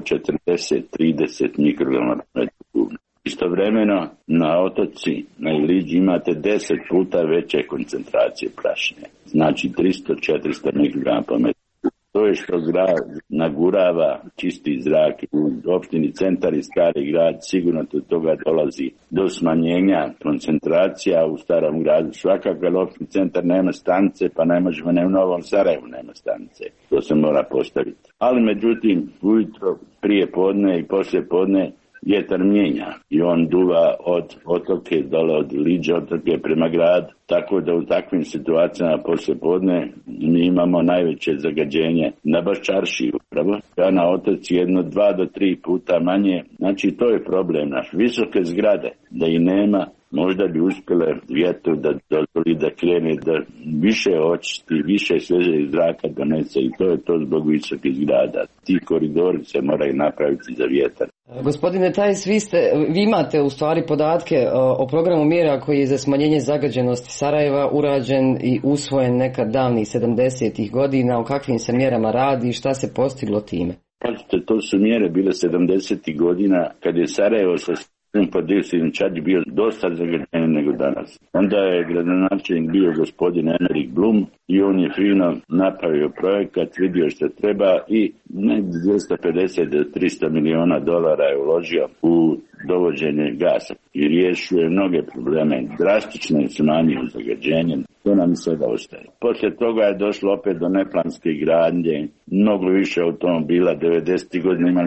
S12: 40-30 mikrograma na metru kubni. Istovremeno na otoci, na Iliđi imate 10 puta veće koncentracije prašine. Znači 300-400 mikrograma po metru. To je što grad nagurava čisti zrak. U opštini Centar i Stari grad sigurno do toga dolazi do smanjenja koncentracija u starom gradu. Svakako je opštini Centar nema stanice, pa ne možemo, ne u Novom Sarajevu nema stanice. To se mora postaviti. Ali međutim, ujutro, prije podne i poslije podne vjetar mijenja i on duva od otoke dole, od Liđe otoke prema gradu, tako da u takvim situacijama poslije podne mi imamo najveće zagađenje na Baščaršiji upravo, a na otoci 1, 2 do 3 puta manje. Znači to je problem naš. Visoke zgrade da i nema, možda bi uspjele vjetru da dozvoli da krene, da više očisti, više svežeg zraka donese i to je to zbog visokih zgrada. Ti koridori se moraju napraviti za vjetar.
S9: Gospodine Tajs, vi imate u stvari podatke o programu mjera koji je za smanjenje zagađenosti Sarajeva urađen i usvojen nekad davnih 70-ih godina. O kakvim se mjerama radi i šta se postiglo time?
S12: To su mjere bile 70-ih godina kad je Sarajevo sa podioksidom čadi bio dosta zagađen nego danas. Onda je gradonačelnik bio gospodin Emerik Blum i on je fino napravio projekat, vidio što treba i 250 do 300 milijuna dolara je uložio u dovođenje gasa i riješio mnoge probleme, drastično je smanjio zagađenje, to nam sada ostaje. Poslije toga je došlo opet do neplanske gradnje, mnogo više automobila, 90. godina imali smo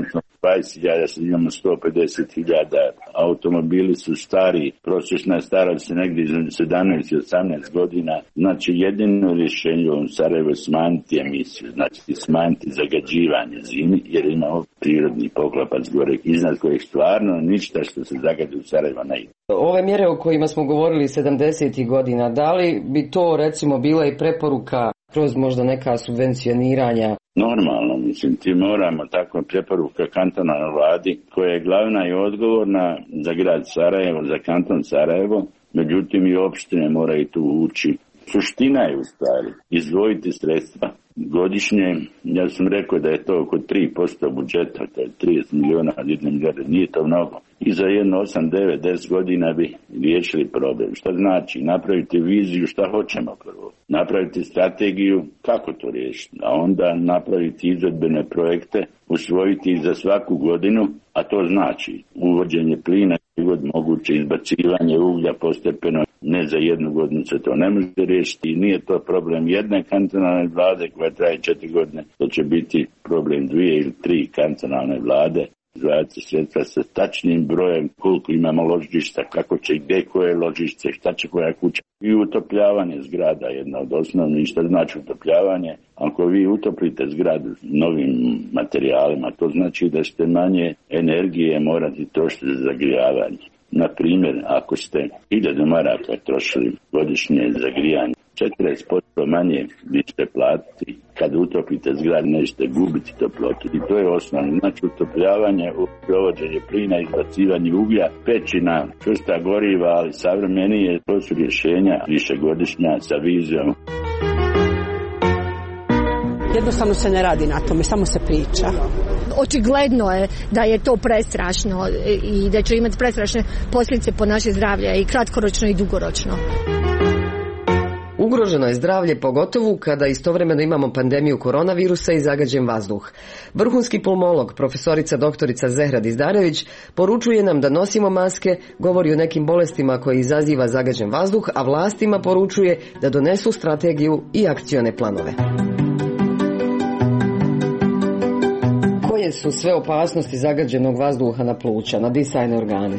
S12: 20.000, sad imamo 150.000, automobili su stari, prosječna starost se negdje između 17 i 18 godina, znači jedino rješenje u Sarajevu je smanjiti emisiju, znači smanjiti zagađivanje zimi, jer imamo prirodni poklapac gore iznad kojeg stvarno ništa što se zagadi u Sarajevo ne ide.
S9: Ove mjere o kojima smo govorili 70. godina, da li bi to recimo bila i preporuka kroz možda neka subvencioniranja?
S12: Normalno, mislim, ti moramo tako preporuka kantonalnoj vladi koja je glavna i odgovorna za grad Sarajevo, za kanton Sarajevo, međutim i opštine moraju tu ući. Suština je u stvari izdvojiti sredstva godišnje, ja sam rekao da je to oko 3% budžeta, to je 30 miliona od 1 milijarde, nije to mnogo. I za 8, 9, 10 godina bi riješili problem. Što znači? Napraviti viziju šta hoćemo prvo. Napraviti strategiju kako to riješiti. A onda napraviti izvedbene projekte, usvojiti ih za svaku godinu, a to znači uvođenje plina, moguće izbacivanje uglja postepeno, ne za jednu godinu se to ne može riješiti i nije to problem jedne kantonalne vlade koja traje 4 godine, to će biti problem 2 ili 3 kantonalne vlade. Izdvajati sredstva sa tačnim brojem koliko imamo ložišta, kako će i gdje koje ložište, šta će koja kuća. I utopljavanje zgrada je jedna od osnovnih. Šta znači utopljavanje? Ako vi utopite zgradu novim materijalima, to znači da ćete manje energije morati trošiti za zagrijavanje. Na primjer, ako ste 1000 maraka trošili godišnje za grijanje, 40% manje vi ćete platiti. Kad utopite zgradu nećete gubiti toplotu. I to je osnovno. Znači utopljavanje, provođenje plina, izbacivanje uglja, pećina, čvrsta goriva, ali savremenije, to su rješenja višegodišnja sa vizijom.
S13: Jednostavno se ne radi na tome, samo se priča.
S14: Očigledno je da je to prestrašno i da će imati prestrašne posljedice po naše zdravlje i kratkoročno i dugoročno.
S9: Ugroženo je zdravlje pogotovo kada istovremeno imamo pandemiju koronavirusa i zagađen vazduh. Vrhunski pulmolog, profesorica doktorica Zehra Dizdarević, poručuje nam da nosimo maske, govori o nekim bolestima koje izaziva zagađen vazduh, a vlastima poručuje da donesu strategiju i akcione planove. Koje su sve opasnosti zagađenog vazduha na pluća, na disajne organe?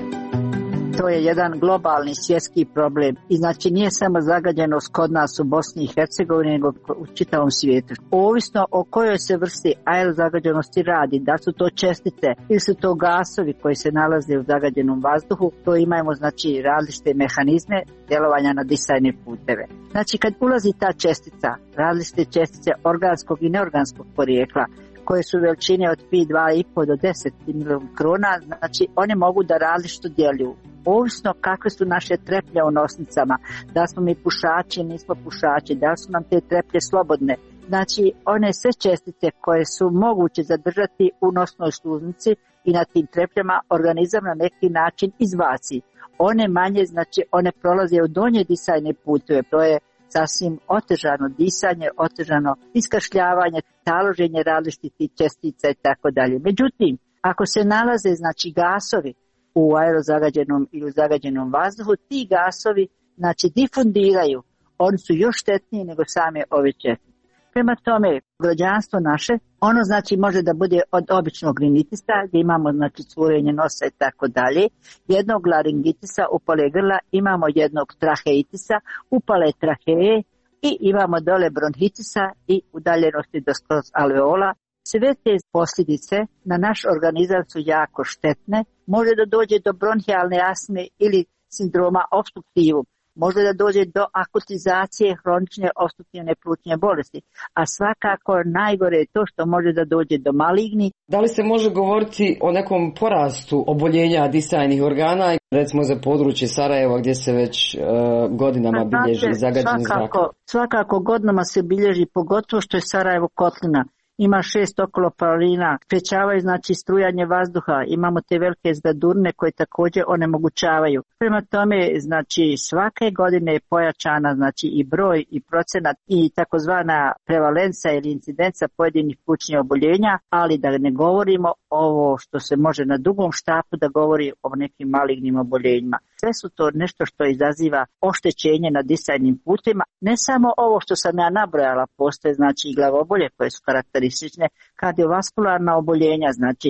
S13: To je jedan globalni svjetski problem i znači nije samo zagađenost kod nas u Bosni i Hercegovini, nego u čitavom svijetu. Ovisno o kojoj se vrsti aerozagađenosti radi, da su to čestice ili su to gasovi koji se nalaze u zagađenom vazduhu, to imamo znači različite mehanizme djelovanja na disajne puteve. Znači kad ulazi ta čestica, različite čestice organskog i neorganskog porijekla, koje su veličine od pi 2,5 do 10 mikrona, znači one mogu da različito djeluju. Ovisno kakve su naše treplje u nosnicama, da smo mi pušači, nismo pušači, da su nam te treplje slobodne. Znači one sve čestice koje su moguće zadržati u nosnoj sluznici i na tim trepljama organizam na neki način izbaci. One manje, znači one prolaze u donje disajne puteve, to je sasvim otežano disanje, otežano iskašljavanje, taloženje različitih čestica i tako dalje. Međutim, ako se nalaze znači gasovi u aerozagađenom ili u zagađenom vazduhu, ti gasovi znači difundiraju, oni su još štetniji nego same ove čestice. Prema tome, građanstvo naše, ono znači može da bude od običnog rinitisa, gdje imamo znači curenje nosa i tako dalje, jednog laringitisa, upale grla, imamo jednog traheitisa, upale traheje i imamo dole bronhitisa i udaljenosti do skroz alveola. Sve te posljedice na naš organizam su jako štetne, može da dođe do bronhijalne astme ili sindroma obstruktivum. Može da dođe do akutizacije hronične opstruktivne plućne bolesti, a svakako najgore je to što može da dođe do maligni.
S9: Da li se može govoriti o nekom porastu oboljenja disajnih organa, recimo za područje Sarajeva gdje se već godinama bilježi zagađen zrak?
S13: Svakako godinama se bilježi, pogotovo što je Sarajevo kotlina. Ima 6 okoloparolina, sprečavaju znači strujanje vazduha, imamo te velike zdadurne koje također onemogućavaju. Prema tome, znači svake godine je pojačana znači i broj i procenat i takozvana prevalenca ili incidenca pojedinih plućnih oboljenja, ali da ne govorimo ovo što se može na dugom štapu da govori o nekim malignim oboljenjima. Sve su to nešto što izaziva oštećenje na disajnim putima. Ne samo ovo što sam ja nabrojala, postoje znači i glavobolje koje su karakteristične, kardiovaskularna oboljenja, znači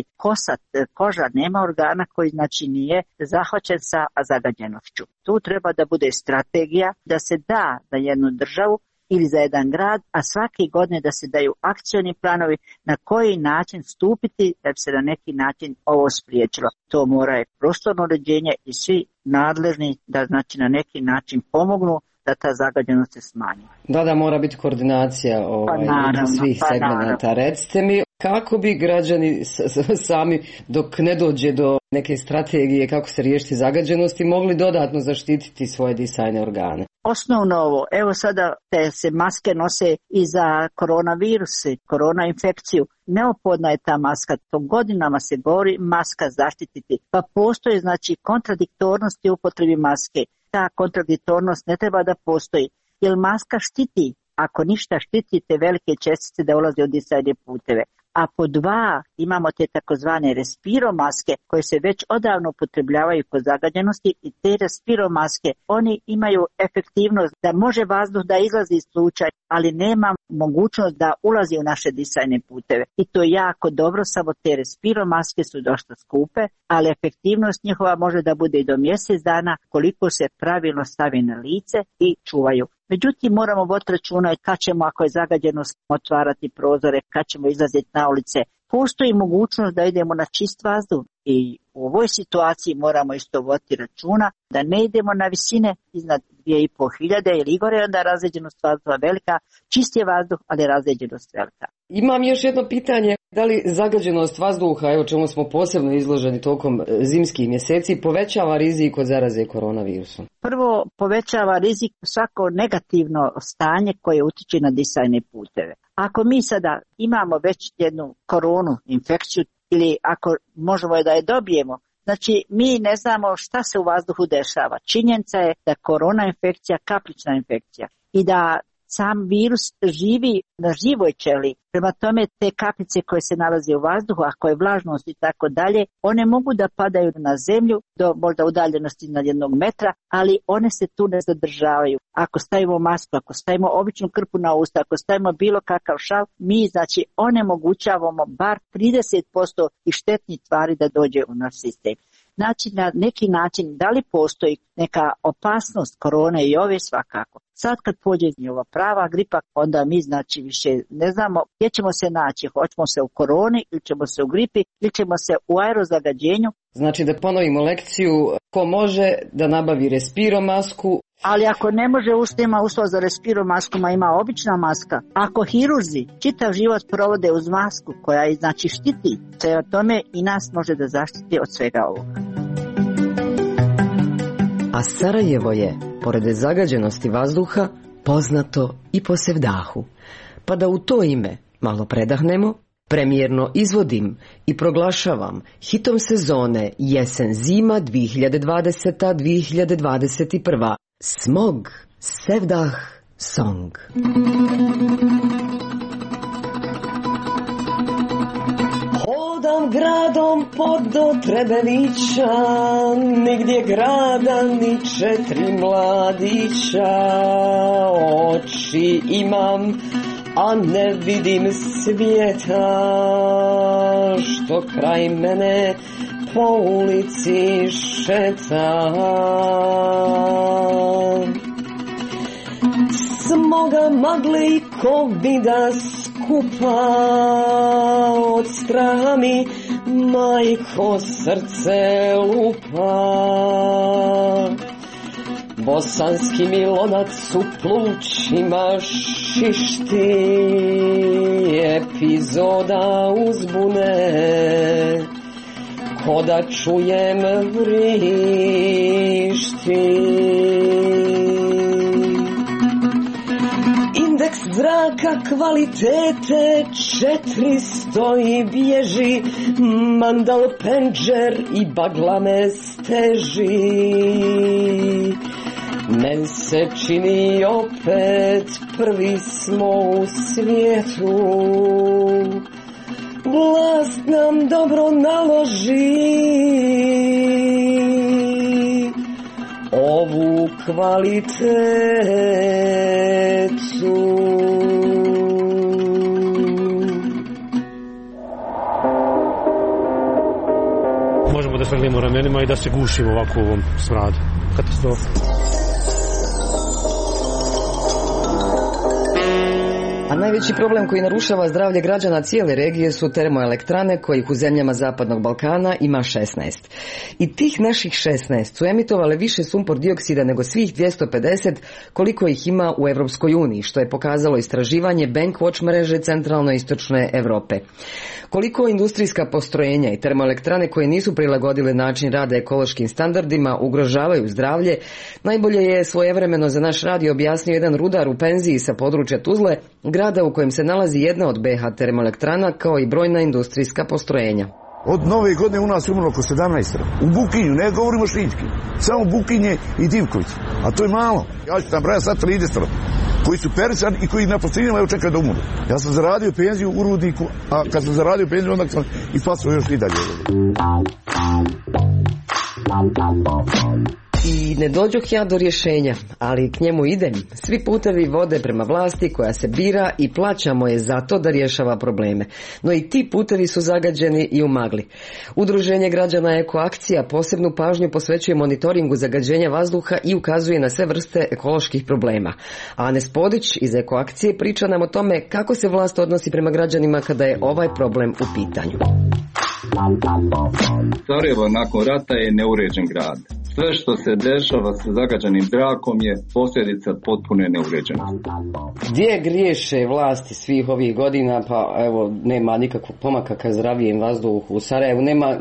S13: koža, nema organa koji znači nije zahvaćen sa zagađenošću. Tu treba da bude strategija da se da na jednu državu ili za jedan grad, a svake godine da se daju akcioni planovi na koji način stupiti da bi se na neki način ovo spriječilo. To mora je prostorno uređenje i svi nadležni da znači na neki način pomognu da ta zagađenost se smanji.
S9: Da, mora biti koordinacija svih segmenata. Recite mi, kako bi građani sami, dok ne dođe do neke strategije kako se riješiti zagađenosti, mogli dodatno zaštititi svoje disajne organe?
S13: Osnovno ovo, evo sada te se maske nose i za koronaviruse, korona infekciju. Neophodna je ta maska, to godinama se govori maska zaštititi. Pa postoje znači kontradiktornosti u upotrebi maske. Ta kontradiktornost ne treba da postoji, jer maska štiti, ako ništa štiti te velike čestice da ulaze u disajne puteve. A po dva imamo te takozvane respiromaske koje se već odavno upotrebljavaju kod zagađenosti i te respiromaske, oni imaju efektivnost da može vazduh da izlazi iz pluća, ali nema mogućnost da ulazi u naše disajne puteve. I to je jako dobro, samo te respiromaske su dosta skupe, ali efektivnost njihova može da bude i do mjesec dana koliko se pravilno stavi na lice i čuvaju. Međutim, moramo voditi računa kad ćemo, ako je zagađenost, otvarati prozore, kad ćemo izlaziti na ulice. Postoji mogućnost da idemo na čist vazduh i u ovoj situaciji moramo isto voditi računa da ne idemo na visine iznad 2500 ili gore, onda razređenost vazduha velika, čist je vazduh, ali razređenost velika.
S9: Imam još jedno pitanje, da li zagađenost vazduha, evo čemu smo posebno izloženi tokom zimskih mjeseci, povećava rizik od zaraze koronavirusom?
S13: Prvo, povećava rizik svako negativno stanje koje utiče na disajne puteve. Ako mi sada imamo već jednu koronu infekciju ili ako možemo da je dobijemo, znači mi ne znamo šta se u vazduhu dešava. Činjenica je da korona infekcija, kaplična infekcija i da sam virus živi na živoj ćeliji. Prema tome te kapljice koje se nalaze u vazduhu, ako je vlažnost i tako dalje, one mogu da padaju na zemlju do možda udaljenosti na 1 metra, ali one se tu ne zadržavaju. Ako stavimo masku, ako stavimo običnu krpu na usta, ako stavimo bilo kakav šal, mi znači onemogućavamo bar 30% i štetnih tvari da dođe u naš sistem. Znači, na neki način, da li postoji neka opasnost korone i ove svakako. Sad kad pođe ova prava gripa, onda mi znači više ne znamo gdje ćemo se naći. Hoćemo se u koroni ili ćemo se u gripi ili ćemo se u aerozagađenju.
S9: Znači da ponovimo lekciju, ko može da nabavi respiromasku.
S13: Ali ako ne može, nema uslova za respiromasku, ima obična maska. Ako hirurzi čitav život provode uz masku koja je znači štiti, sve o tome i nas može da zaštiti od svega ovoga.
S9: A Sarajevo je, pored zagađenosti vazduha, poznato i po sevdahu. Pa da u to ime malo predahnemo, premijerno izvodim i proglašavam hitom sezone jesen-zima 2020-2021. Smog, Sevdah, Song. Hodam gradom do Trebevića, nigdje grada ni 4 mladića. Oči imam, a ne vidim svijeta, što kraj mene po ulici šeta. Smoga magle i kovida skupa, od straha mi majko srce lupa. Bosanski mi lonac u plućima šišti, epizoda uzbune, ko da čujem vrišti. Indeks zraka kvalitete 400 i bježi, mandal penđer i bagla me steži. Men se čini opet prvi smo u svijetu, vlast nam dobro naloži ovu kvalitetu.
S8: Možemo da svrlimo ramenima i da se gušimo ovako u ovom smradu. Katastrofa.
S9: A najveći problem koji narušava zdravlje građana cijele regije su termoelektrane kojih u zemljama Zapadnog Balkana ima 16. I tih naših 16 su emitovale više sumpor dioksida nego svih 250 koliko ih ima u Europskoj uniji, što je pokazalo istraživanje Bankwatch mreže centralno-istočne Europe. Koliko industrijska postrojenja i termoelektrane koje nisu prilagodile način rada ekološkim standardima ugrožavaju zdravlje, najbolje je svojevremeno za naš radio objasnio jedan rudar u penziji sa područja Tuzle, grada u kojem se nalazi jedna od BH termoelektrana kao i brojna industrijska postrojenja.
S15: Od nove godine u nas umrlo oko 17. U Bukinju, ne govorimo Šiljski, samo Bukinje i Divković. A to je malo. Ja ću tam brojati sad 30 koji su perican i koji na posljednjima evo čekaju da umru. Ja sam zaradio penziju u Rudniku, a kad sam zaradio penziju onda sam ispasao još i dalje. I ne dođoh ja do rješenja, ali k njemu idem. Svi putevi vode prema vlasti koja se bira i plaćamo je zato da rješava probleme. No i ti putevi su zagađeni i u magli. Udruženje građana Ekoakcija posebnu pažnju posvećuje monitoringu zagađenja vazduha i ukazuje na sve vrste ekoloških problema. A Ane Spodić iz Ekoakcije priča nam o tome kako se vlast odnosi prema građanima kada je ovaj problem u pitanju.
S16: Sarajevo nakon rata je neuređen grad. Sve što se dešava sa zagađenim zrakom je posljedica potpune neuređenosti.
S9: Gdje griješe vlasti svih ovih godina, pa evo nema nikakvog pomaka ka zdravijem vazduhu u Sarajevu,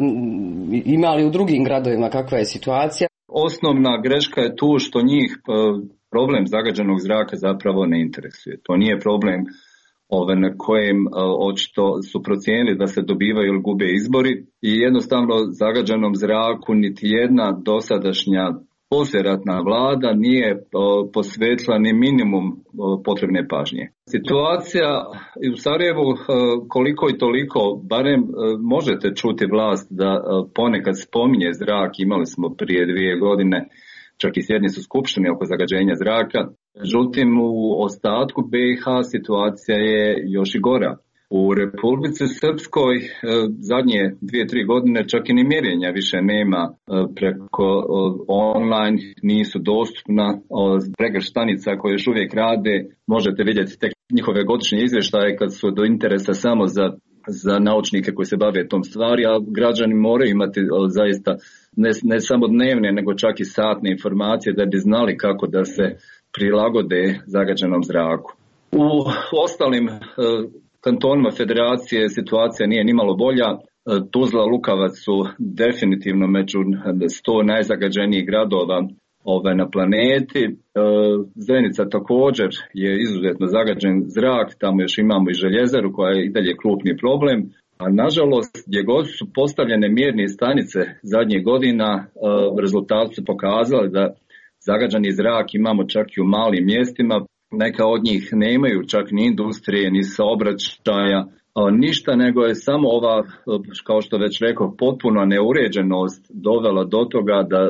S9: ima li u drugim gradovima kakva je situacija?
S16: Osnovna greška je tu što njih problem zagađenog zraka zapravo ne interesuje. To nije problem na kojem očito su procijenili da se dobivaju ili gube izbori i jednostavno zagađenom zraku niti jedna dosadašnja poslijeratna vlada nije posvetila ni minimum potrebne pažnje. Situacija u Sarajevu koliko i toliko, barem možete čuti vlast da ponekad spominje zrak, imali smo prije 2 godine čak i sjednicu skupštine oko zagađenja zraka. Međutim, u ostatku BiH situacija je još i gora. U Republici Srpskoj zadnje 2-3 godine čak i ni mjerenja više nema preko online, nisu dostupna. Pregršt stanica koje još uvijek rade, možete vidjeti tek njihove godišnje izvještaje kad su do interesa samo za naučnike koji se bave tom stvari, a građani moraju imati zaista ne samo dnevne, nego čak i satne informacije da bi znali kako da se prilagode zagađenom zraku. U ostalim kantonima federacije situacija nije nimalo bolja. Tuzla, Lukavac su definitivno među 100 najzagađenijih gradova na planeti. Zenica također je izuzetno zagađen zrak, tamo još imamo i željezaru koja je i dalje krupni problem. A nažalost, gdje god su postavljene mjerne stanice zadnjih godina, rezultati su pokazali da zagađeni zrak imamo čak i u malim mjestima. Neka od njih nemaju čak ni industrije, ni saobraćaja, ništa, nego je samo ova, kao što već rekao, potpuna neuređenost dovela do toga da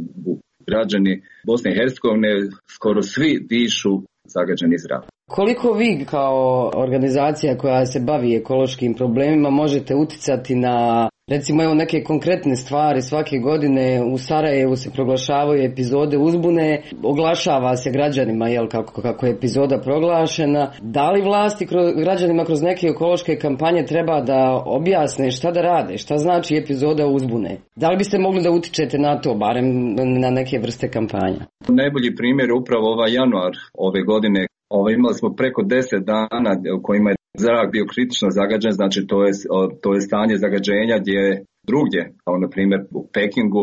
S16: građani Bosne i Hercegovine skoro svi dišu zagađeni zrak.
S9: Koliko vi kao organizacija koja se bavi ekološkim problemima možete utjecati na, recimo evo neke konkretne stvari? Svake godine u Sarajevu se proglašavaju epizode uzbune, oglašava se građanima kako je epizoda proglašena. Da li vlasti građanima kroz neke ekološke kampanje treba da objasne šta da rade, šta znači epizoda uzbune? Da li biste mogli da utičete na to, barem na neke vrste kampanja?
S16: Najbolji primjer je upravo ovaj januar ove godine. Imali smo preko 10 dana u kojima je zrak bio kritično zagađen, znači to je stanje zagađenja gdje je drugdje, kao na primjer u Pekingu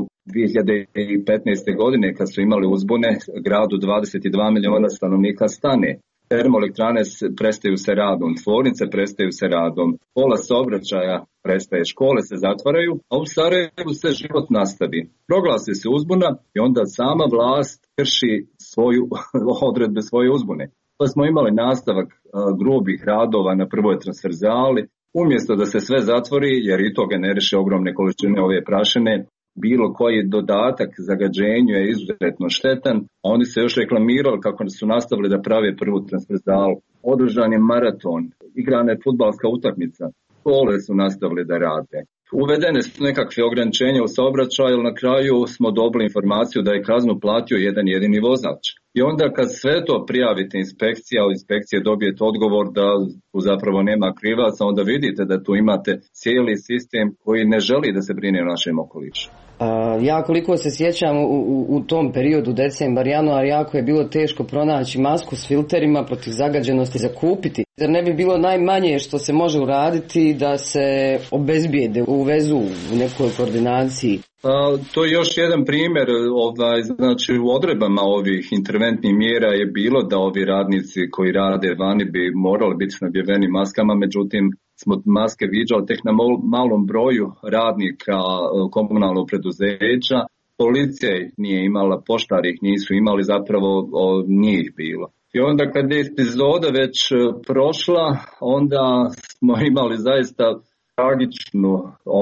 S16: 2015. godine kad su imali uzbune, gradu 22 milijuna stanovnika stane. Termoelektrane prestaju se radom, tvornice prestaju se radom, pola saobraćaja prestaje, škole se zatvaraju, a u Sarajevu se život nastavi. Proglasi se uzbuna i onda sama vlast krši odredbe svoje uzbune. Pa smo imali nastavak grubih radova na prvoj transverzali, umjesto da se sve zatvori, jer i to generiše ogromne količine ove prašine, bilo koji dodatak zagađenju je izuzetno štetan, a oni se još reklamirali kako su nastavili da prave prvu transverzalu. Održan je maraton, igrana je fudbalska utakmica, škole su nastavili da rade. Uvedene su nekakve ograničenja u saobraćaju, na kraju smo dobili informaciju da je kaznu platio jedan jedini vozač. I onda kad sve to prijavite inspekcija, od inspekcije dobijete odgovor da tu zapravo nema krivaca, onda vidite da tu imate cijeli sistem koji ne želi da se brine o našem okolišu.
S15: Ja koliko se sjećam u tom periodu decembar, januar, jako je bilo teško pronaći masku s filterima protiv zagađenosti za kupiti. Zar ne bi bilo najmanje što se može uraditi da se obezbijede, uvezu u nekoj koordinaciji?
S16: To je još jedan primjer, znači u odredbama ovih interventnih mjera je bilo da ovi radnici koji rade vani bi morali biti snabdjeveni maskama, međutim smo maske viđali tek na malom broju radnika komunalnog preduzeća. Policija nije imala, poštari ih nisu imali, zapravo nije ih bilo. I onda kad je epizoda već prošla, onda smo imali zaista tragičnu,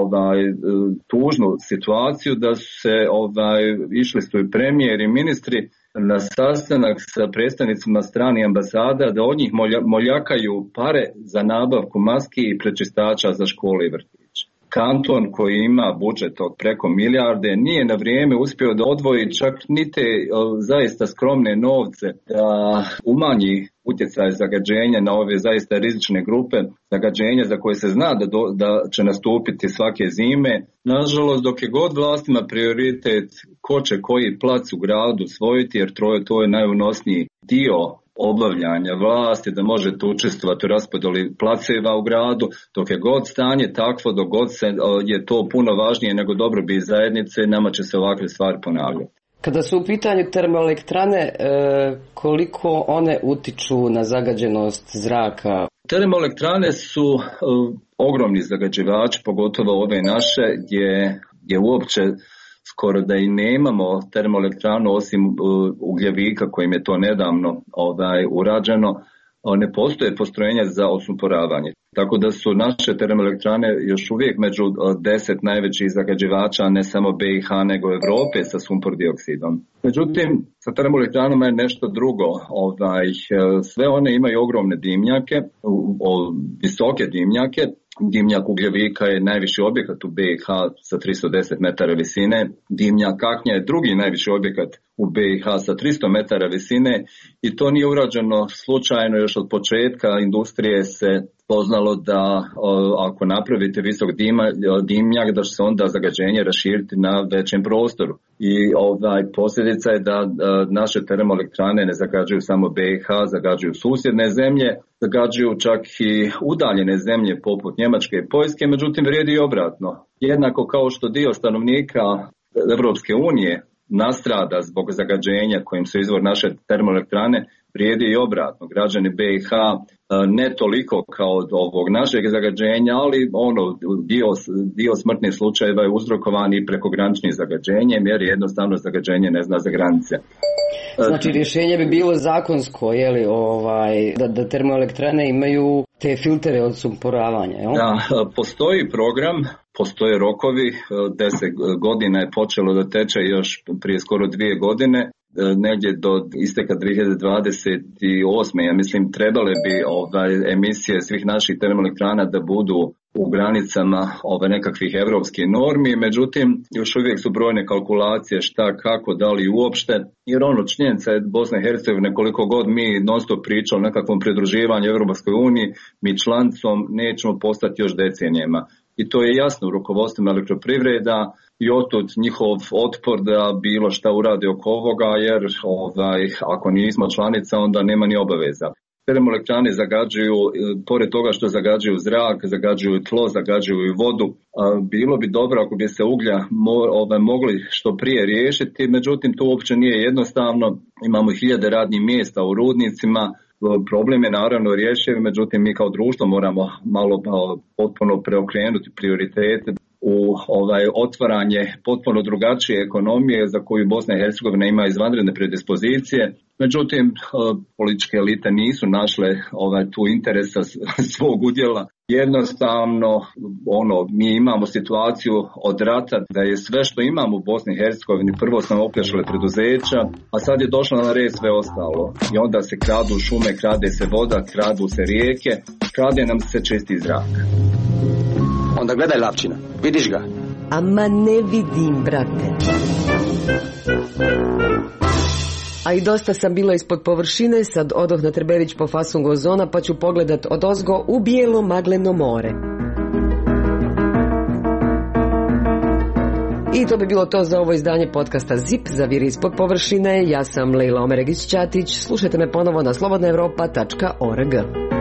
S16: tužnu situaciju da su se išli su i premijer i ministri na sastanak sa predstavnicima stranih ambasada da od njih moljakaju pare za nabavku maski i prečistača za škole i vrtiće. Kanton koji ima budžet od preko milijarde nije na vrijeme uspio da odvoji čak ni te zaista skromne novce da umanji utjecaj zagađenja na ove zaista rizične grupe zagađenja za koje se zna da će nastupiti svake zime. Nažalost, dok je god vlastima prioritet ko će koji plac u gradu osvojiti, jer to je najunosniji dio obavljanja vlasti, da možete učestvovati u raspodjeli placeva u gradu, dok je god stanje takvo, dok god je to puno važnije nego dobrobit zajednice, nama će se ovakve stvari ponavljati.
S15: Kada su u pitanju termoelektrane, koliko one utiču na zagađenost zraka?
S16: Termoelektrane su ogromni zagađivači, pogotovo ove naše, gdje uopće skoro da i nemamo termoelektranu osim ugljevika kojim je to nedavno urađeno, ne postoje postrojenja za osumporavanje. Tako da su naše termoelektrane još uvijek među 10 najvećih zagađivača, ne samo BiH nego Europe sa sumpor dioksidom. Međutim, sa termoelektranama je nešto drugo. Sve one imaju ogromne dimnjake, visoke dimnjake. Dimnjak ugljevika je najviši objekat u BiH sa 310 metara visine. Dimnjak kaknja je drugi najviši objekat u BiH sa 300 metara visine i to nije urađeno slučajno. Još od početka industrije se poznalo da ako napravite visok dimnjak da će se onda zagađenje raširiti na većem prostoru. I posljedica je da naše termoelektrane ne zagađuju samo BiH, zagađuju susjedne zemlje, zagađuju čak i udaljene zemlje poput Njemačke i Poljske, međutim vrijedi i obratno. Jednako kao što dio stanovnika Europske unije nastrada zbog zagađenja kojim su izvor naše termoelektrane, vrijedi i obratno. Građani BiH ne toliko kao od ovog našeg zagađenja, ali dio smrtnih slučajeva je uzrokovan i prekograničnim zagađenjem, jer jednostavno zagađenje ne zna za granice.
S15: Znači rješenje bi bilo zakonsko, da termoelektrane imaju te filtere od sumporavanja, jel?
S16: Da, postoji program, postoje rokovi, 10 godina je počelo da teče još prije skoro 2 godine. Negdje do isteka 2028. ja mislim trebale bi emisije svih naših termoelektrana da budu u granicama nekakvih evropskih normi, međutim još uvijek su brojne kalkulacije šta, kako, da li uopšte, jer činjenica je Bosna i Hercegovina koliko god mi non stop pričali o nekakvom pridruživanju Europskoj uniji, mi članicom nećemo postati još decenijama. I to je jasno u rukovodstvima elektroprivreda i otud njihov otpor da bilo šta urade oko ovoga, jer ako nismo članica onda nema ni obaveza. Termoelektrane zagađuju, pored toga što zagađuju zrak, zagađuju tlo, zagađuju i vodu. Bilo bi dobro ako bi se uglja mogli što prije riješiti, međutim to uopće nije jednostavno. Imamo 1000 radnih mjesta u rudnicima. Problem je naravno rješiv, međutim mi kao društvo moramo malo potpuno preokrenuti prioritete u otvaranje potpuno drugačije ekonomije za koju Bosna i Hercegovina ima izvanredne predispozicije. Međutim, političke elite nisu našle tu interesa svog udjela Jednostavno, mi imamo situaciju od rata da je sve što imamo u Bosni i Hercegovini, prvo smo opljačkali preduzeća, a sad je došlo na red sve ostalo. I onda se kradu šume, krade se voda, kradu se rijeke, krade nam se čisti zrak.
S17: Onda gledaj, Lapčina, vidiš ga?
S15: Ama ne vidim, brate. A i dosta sam bila ispod površine, sad odoh na Trbević po fason Gozona, pa ću pogledat odozgo u bijelo magleno more. I to bi bilo to za ovo izdanje podcasta ZIP, Zaviri ispod površine. Ja sam Lejla Omeregić-Ćatić, slušajte me ponovo na slobodnaevropa.org.